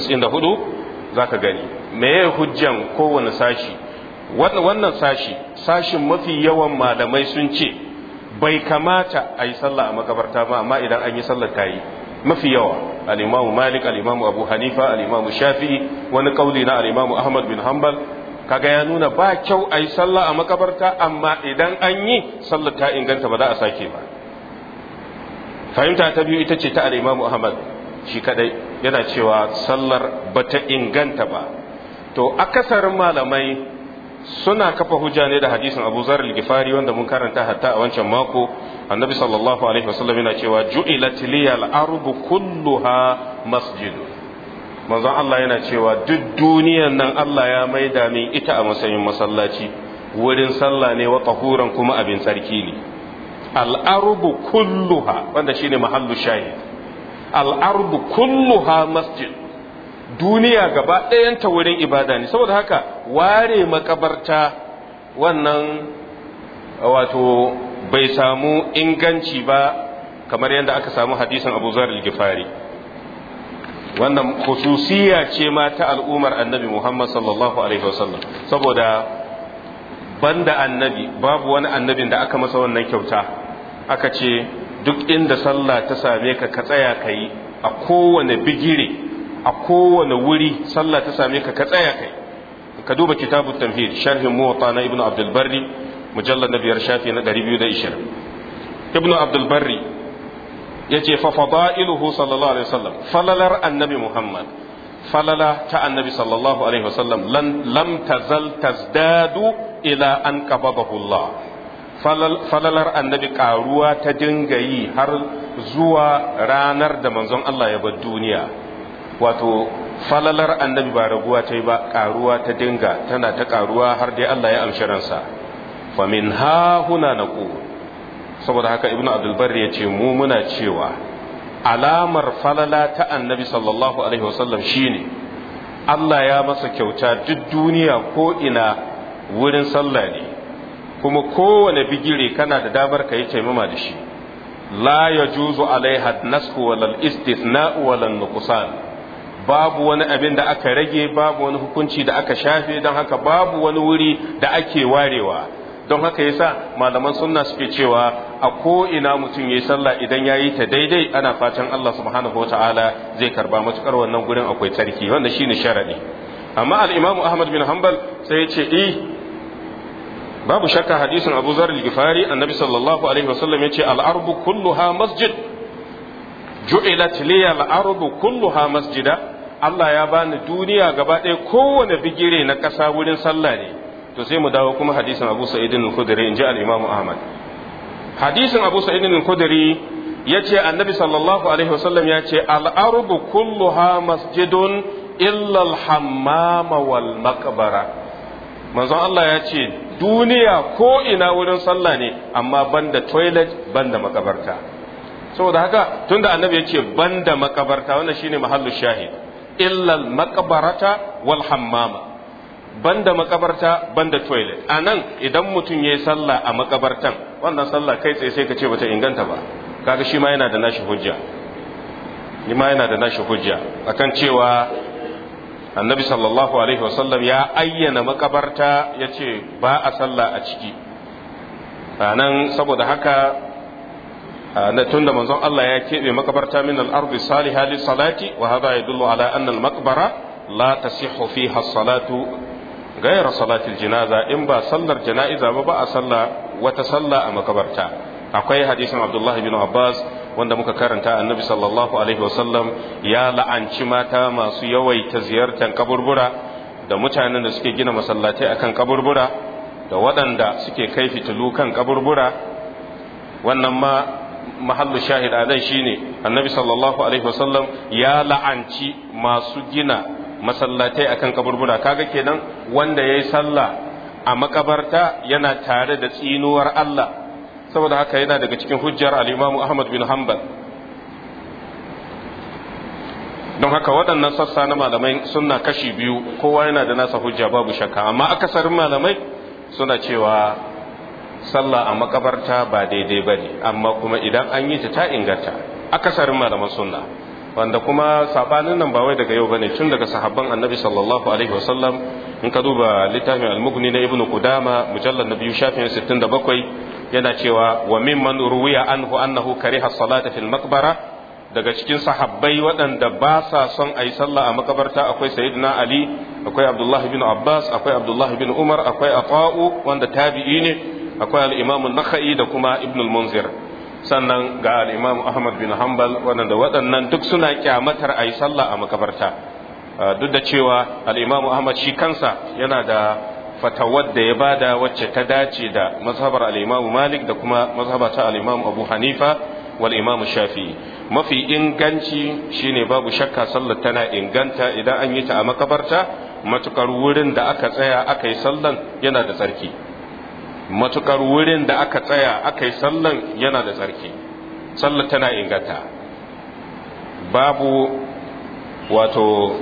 294 zaka gani meye hujjan kowane sashi. Wannan sashin mafi yawan malamai sun ce bai kamata a yi sallah a makabarta ba, amma idan an yi sallar ta yi. Mafi yawa al-Imam Malik, al-Imam Abu Hanifa, al-Imam Shafi'i, wani kauli na al-Imam Ahmad bin Hanbal, kaga ya nuna ba kyau a yi sallah a makabarta, amma idan an yi sallar ta inganta ba za a sake ba. Fahimta ta biyu ita ce ta al-Imam Ahmad shi kadai, yana cewa sallar bata inganta ba. To akasarin malamai suna kafa hujja ne da hadisin Abu Zar al-Ghifari wanda mun karanta hatta a wancan mako. Annabi sallallahu alaihi wasallam yana cewa ju'ilat liyal ardu kulluha masjid. Manzon Allah yana cewa duk duniyar nan Allah ya maida min ita a matsayin masallaci, wurin sallah ne wa tahuran kuma abin tsarki ne. Al-ardu kulluha, wanda shine mahallu shahid. Al-ardu kulluha masjid. Duniya gaba ɗayanta wurin ibada ne. Saboda haka ware makabarta wannan wato bai samu inganci ba, kamar yadda aka samu hadisin Abu Zar al-Ghifari. Wannan khususiyya ce ma ta al'ummar Annabi Muhammad sallallahu alaihi wasallam, saboda banda annabi babu wani annabin da aka masa wannan kyauta, aka ce duk inda sallah ta same ka ka tsaya kai, a kowane bigire, a kowane wuri sallah ta same ka ka tsaya kai. Ka duba kitabut tamhid sharhin muwatta na Ibn Abdul Barri mujallad na 5 shafi na 220. Ibn Abdul Barri yace fa fadailuhu sallallahu alaihi wasallam, falalar annabi Muhammad, falala ta annabi sallallahu alaihi wasallam lam tazal tazdadu ila an qabadahu Allah. Falalar annabi karuwa ta dinga yi har zuwa ranar da manzon Allah ya bar duniya. Wato falalar annabi ba raguwa ta yi ba, karuwa ta dinga, tana ta karuwa har dai Allah ya amshi ransa. Fa min ha huna naqul, saboda haka Ibn Abdul Barri yace mu muna cewa alamar falala ta annabi sallallahu alaihi wasallam shine Allah ya masa kyauta duk duniya ko ina wurin sallah ne, kuma kowane bigire kana da damar kai taimama da shi. La yajuzu alaiha nasku wal istithna wal nuqsan, babu wani abin da aka rage, babu wani hukunci da aka shafe, don haka babu wani wuri da ake warewa. Don haka yasa malaman sunna suke cewa a ko'ina mutum ya yi sallah idan ya yi ta daidai ana fatan Allah subhanahu wa ta'ala zai karba matukar wannan gurin akwai tsarki wanda shine sharadi. Amma al-Imam Ahmad bin Hanbal sai ya ce babu shakka hadisin Abu Zar al-Ghifari annabi sallallahu alaihi wasallam ya ce al-ardu kulluha masjid ju'ilat liya al-ardu kulluha masjida. Allah ya bani duniya gaba ɗaya kowane bigire na ƙasa wurin sallah ne. To sai mu dawo kuma hadisin Abu Sa'id al-Khudri inji al-Imam Ahmad. Hadisin Abu Sa'id al-Khudri yace annabi sallallahu alaihi wasallam yace al-ardu kulluha masjidun illa al-hammam wal maqbara. Manzon Allah yace duniya ko ina wurin sallah ne amma banda toilet banda makabarta. Saboda haka tunda annabi yace banda makabarta wannan shine mahallu shahid illa al-maqbarata wal hammama. Banda makabarta banda toilet anan idan mutum yayi sallah a makabartan wannan sallah kai tsaye sai ka ce bata inganta ba kaga shi ma yana da nashi hujja akan cewa annabi sallallahu alaihi wasallam ya ayyana makabarta yace ba a sallah a ciki anan saboda haka tunda manzon Allah ya kebe makabarta min al-ardi salihah lis-salati wa hadha yadullu ala anna al-maqbara la tasihhu fiha as-salatu غير صلاة الجنازة إن با صلى الجنائزة وبا صلى وتصلى مكبرتا akwai hadisin Abdullah bin Abbas wanda muka karanta annabi sallallahu alaihi wasallam ya la'anci mata masu yawaita ziyartar kaburbura da mutanen da suke gina masallatai akan kaburbura da waɗanda suke kai fitilu kan kaburbura wannan ma mahallu shahid a nan shine annabi sallallahu alaihi wasallam ya la'anci masu gina masallatai akan kaburbura kaga kenan wanda yayi sallah a makabarta yana tare da tsinuwar Allah saboda haka yana daga cikin hujjar al-Imam Ahmad bin Hanbal. Don haka waɗannan sassa na malamai suna kashi biyu kowa yana da nasa hujja babu shakka amma akasarin malamai suna cewa sallah a makabarta ba daidai bane amma kuma idan an yi ta inganta akasarin malaman sunna wanda kuma sabanin nan ba wai daga yau bane tun daga sahabban annabi sallallahu alaihi wasallam in ka duba littafin al-Mughni na Ibn Qudama mujallad na 2 shafin 67 yana cewa wa mimman ruwiya anhu annahu kariha as-salata fil maqbara daga cikin sahabbai waɗanda ba sa son ayi sallah a makabarta akwai sayyidina Ali akwai Abdullah bin Abbas akwai Abdullah bin Umar akwai Ata'u wanda tabi'i ne akwai al-Imam an-Nakhai da kuma Ibn al-Munzir sannan ga al-Imam Ahmad bin Hanbal waɗannan duk suna kyamatar ayi sallah a makabarta duk da cewa al-Imam Ahmad shi kansa yana da fatawar da ya bada wacce ta dace da mazhabar al-Imam Malik da kuma mazhabata al-Imam Abu Hanifa wal Imam Shafi'i mafi inganci shine babu shakka sallar tana inganta idan an yi ta a makabarta matukar wurin da aka tsaya aka yi sallan yana da tsarki matukar wurin da aka tsaya aka yi sallan yana da tsarki sallar tana inganta babu wato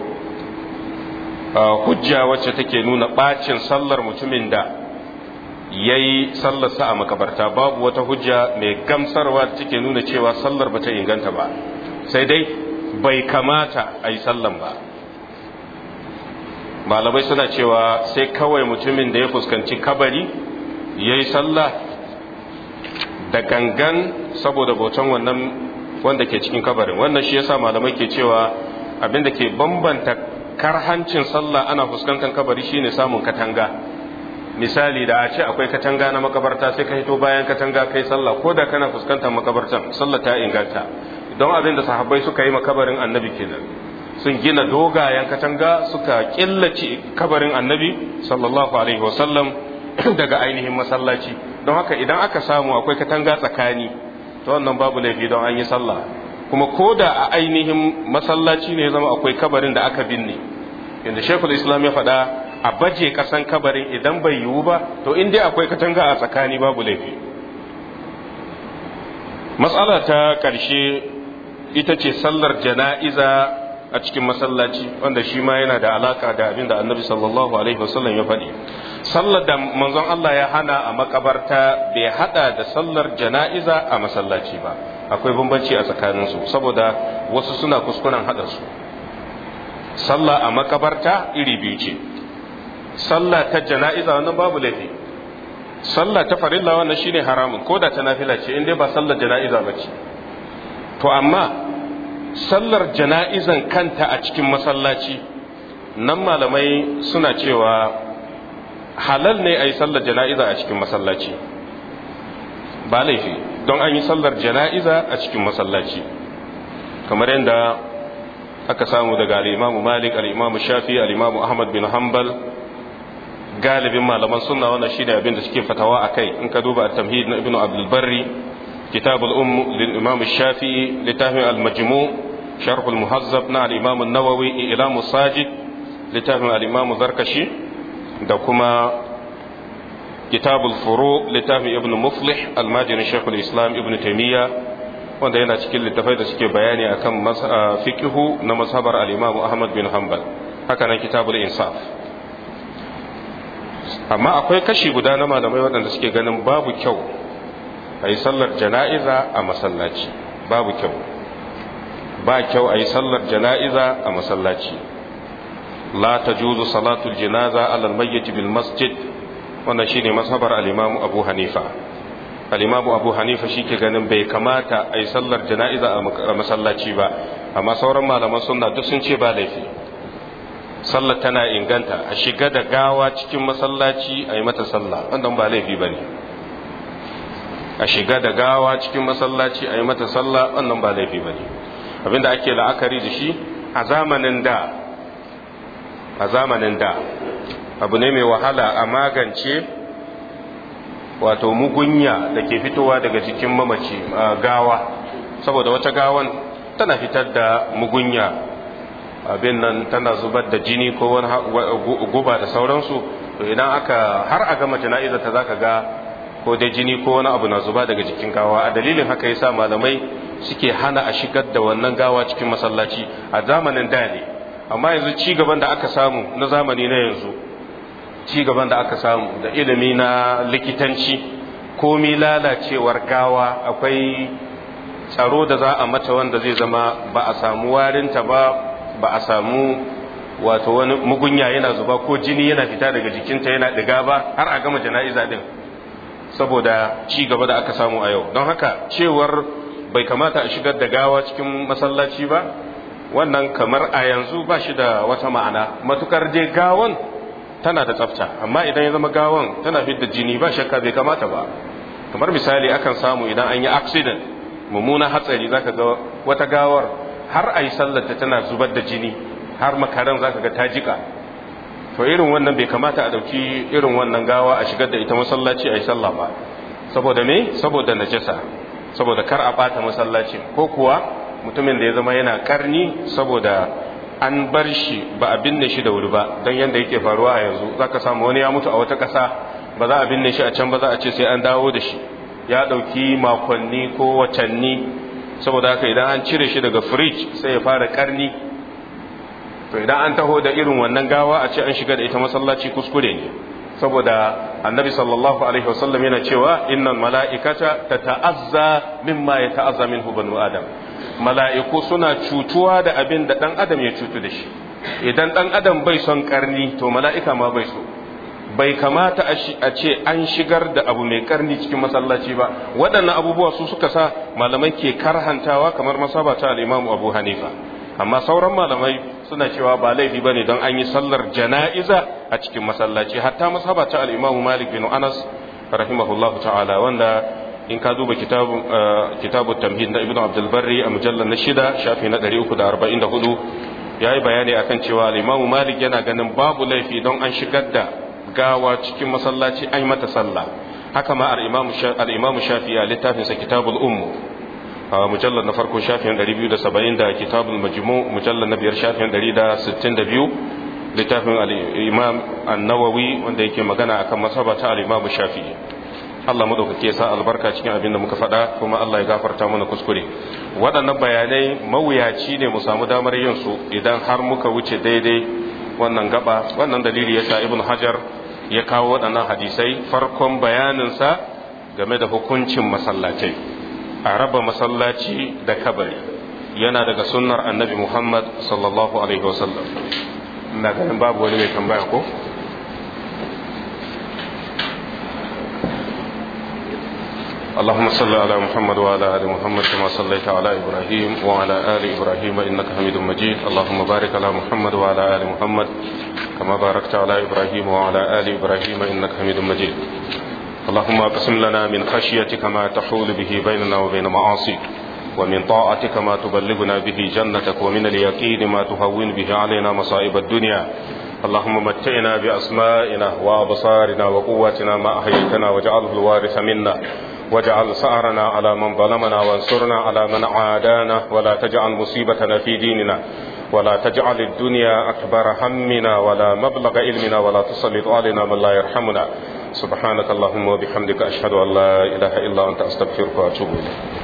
hujja wacce take nuna bacin sallar mutumin da ya yi sallarsa a makabarta babu wata hujja mai gamsarwa da take nuna cewa sallar ba ta inganta ba sai dai bai kamata a yi sallan ba malamai suna cewa sai kawai mutumin da ya fuskanci kabari ya yi sallah da gangan saboda bautan wannan wanda ke cikin kabarin wannan shi yasa malamai ke cewa abinda ke bambanta karhancin sallah ana fuskantar kabari shine samun katanga misali da a ce akwai katanga na makabarta sai ka hito bayan katanga kai sallah ko da kana fuskantar makabartan sallah ta inganta don abin da sahabbai suka yi makabarin annabi kenan sun gina dogayen katanga suka killace kabarin annabi sallallahu alaihi wasallam daga ainihin masallaci don haka idan aka samu akwai katanga tsakani to wannan babu laifi don an yi sallah kuma ko da a ainihin masallaci ne zama akwai kabarin da aka binne inda Sheikhul Islam ya faɗa a baje kasan kabarin idan bai yiwu ba to in dai akwai katanga a tsakani babu laifi. Matsala ta ƙarshe ita ce sallar jana'iza a cikin masallaci wanda shi ma yana da alaka da abin da Annabi sallallahu alaihi wasallam ya faɗi. Sallar da manzon Allah ya hana a makabarta bai hada da sallar jana'iza a masallaci ba. Akwai bambanci a tsakaninsu saboda wasu suna kuskuren hada su. Sallah a makabarta iri biyu ce. Sallah ta jana'iza wannan babu laifi sallah ta farilla wannan shine haramun ko da ta nafila ce in dai ba sallar jana'iza ba ce. To amma sallar jana'izan kanta a cikin masallaci nan malamai suna cewa halal ne a yi sallar jana'iza a cikin masallaci, ba laifi don an yi sallar jana'iza a cikin masallaci, kamar yadda aka samu daga al'imamu Malik, al'imamu Shafi, al'imamu Ahmad bin Hanbal. Galibin malaman sunna wannan shine abin da suke fatawa akai. In ka duba at-tamhid na Ibn Abdul Barri, kitab al-umm lil Imam Shafi'i, littafin al-Majmu', sharh al-Muhazzab na al-Imam an-Nawawi, Ilam as-Sajid, littafin al-Imam Zarkashi, da kuma kitab al-Furu', littafin Ibn Muflih, al-Majid Shaykh al-Islam Ibn Taymiyyah, wanda yana cikin littafai da suke bayani akan fiqhu na mazhabar al-Imam Ahmad bin Hanbal. Haka nan kitab al-Insaf. Amma akwai kashi guda na malamai waɗanda suke ganin babu kyau a yi sallar jana'iza a masallaci, babu kyau, ba kyau a yi sallar jana'iza a masallaci. La ta juzu salatul jinaza alal mayyit bil masjid, wannan shine mazhabar al-Imam Abu Hanifa. Al-Imam Abu Hanifa shi ke ganin bai kamata a yi sallar jana'iza a masallaci ba, amma sauran malaman sunna duk sun ce ba laifi. Sallar tana inganta, a shiga da gawa cikin masallaci a yi mata sallah, wannan ba laifi ba ne. A shiga da gawa cikin masallaci a yi mata sallah, wannan ba laifi ba ne. Abinda ake la'akari da shi a zamanin da abu ne mai wahala a magance wato mugunya da ke fitowa daga jikin mamaci gawa, saboda wata gawan tana fitar da mugunya, abin nan tana zubar da jini ko wani guba da sauransu. To idan har a gama jana'izar ta zaka ga ko dai jini ko wani abu na zuba daga jikin gawa. A dalilin haka yasa malamai suke hana a shigar da wannan gawa cikin masallaci a zamanin da ne. Amma yanzu ci gaban da aka samu na zamani na yanzu, ci gaban da aka samu da ilimi na likitanci, komi lalacewar gawa akwai tsaro da za a mata wanda zai zama ba a samu warinta ba a samu wato wani mugunya yana zuba ko jini yana fita daga jikinta yana diga ba har a gama jana'iza din, saboda ci gaba da aka samu a yau. Don haka cewar bai kamata a shigar da gawa cikin masallaci ba, wannan kamar a yanzu ba shi da wata ma'ana, matukar dai gawan tana da tsafta. Amma idan ya zama gawan tana fidda jini, ba shakka bai kamata ba. Kamar misali akan samu idan an yi accident, mummunan hatsari, zaka ga wata gawar har a yi sallarta tana zubar da jini, har makaran zaka ga ta jika. To irin wannan bai kamata a dauki irin wannan gawa a shigar da ita masallaci a yi sallah ba. Saboda me? Saboda najasa, saboda kar a bata masallaci, ko kuwa mutumin da ya zama yana karni saboda an bar shi ba a binne shi da wuri ba. Don yanda yake faruwa a yanzu, zaka samu wani ya mutu a wata ƙasa, ba za a binne shi a can ba, za a ce sai an dawo da shi, ya dauki makonni ko watanni. Saboda haka idan an cire shi daga fridge sai ya fara karni. To idan an taho da irin wannan gawa a ce an shiga da ita masallaci, kuskure ne. Saboda annabi sallallahu alaihi wasallam yana cewa innal mala'ikata tata'azza mimma yata'azza minhu banu adam, mala'iku suna cutuwa da abin da dan adam ya cutu da shi. Idan dan adam bai son karni, to mala'ika ma bai so. Bai kamata a ce an shigar da abu mai karni cikin masallaci ba. Waɗannan abubuwa su suka sa malamai ke karhantawa, kamar masaba ta al-Imam Abu Hanifa. Amma sauran malamai suna cewa ba laifi bane don an yi sallar jana'iza a cikin masallaci. Hatta masaba ta al-Imam Malik bin Anas rahimahullahu ta'ala, wanda in ka duba kitabu tamhid na Ibn Abdul Barri a mujallar na 6 shafi na 344, yayi bayani akan cewa al-Imam Malik yana ganin babu laifi don an shigar da gawa cikin masallaci an yi mata sallah. Haka ma al-Imam Shafi'i a littafinsa Kitabul mujallar na farko shafin 270 da Kitabul Majmu' mujallar na 5 shafin 162, littafin al-Imam An-Nawawi wanda yake magana akan masabata al-Imam Shafi'i. Allah madaukake sa albarka cikin abin da muka faɗa, kuma Allah ya gafarta mana kuskure. Waɗannan bayanai mawuyaci ne mu samu damar yin su idan har muka wuce daidai wannan gaba. Wannan dalili yasa Ibn Hajar ya kawo waɗannan hadisai farkon bayaninsa game da hukuncin masallatai. A raba masallaci da kabari yana daga sunnar annabi Muhammad sallallahu alaihi wasallam. Ina ganin babu wani mai tambaya ko? اللهم صل على محمد وعلى آل محمد كما صليت على إبراهيم وعلى آل إبراهيم إنك حميد مجيد اللهم بارك على محمد وعلى آل محمد كما باركت على إبراهيم وعلى آل إبراهيم إنك حميد مجيد اللهم اقسم لنا من خشيتك ما تحول به بيننا وبين معاصيك ومن طاعتك ما تبلغنا به جنتك ومن اليقين ما تهون به علينا مصائب الدنيا اللهم متعنا بأسمائنا وأبصارنا وقواتنا ما أحييتنا واجعله الوارث منا واجعل ثأرنا على من ظلمنا وانصرنا على من عادانا ولا تجعل مصيبتنا في ديننا ولا تجعل الدنيا أكبر همنا ولا مبلغ علمنا ولا تسلط علينا من لا يرحمنا سبحانك اللهم وبحمدك أشهد أن لا إله إلا أنت أستغفرك وأتوب إليك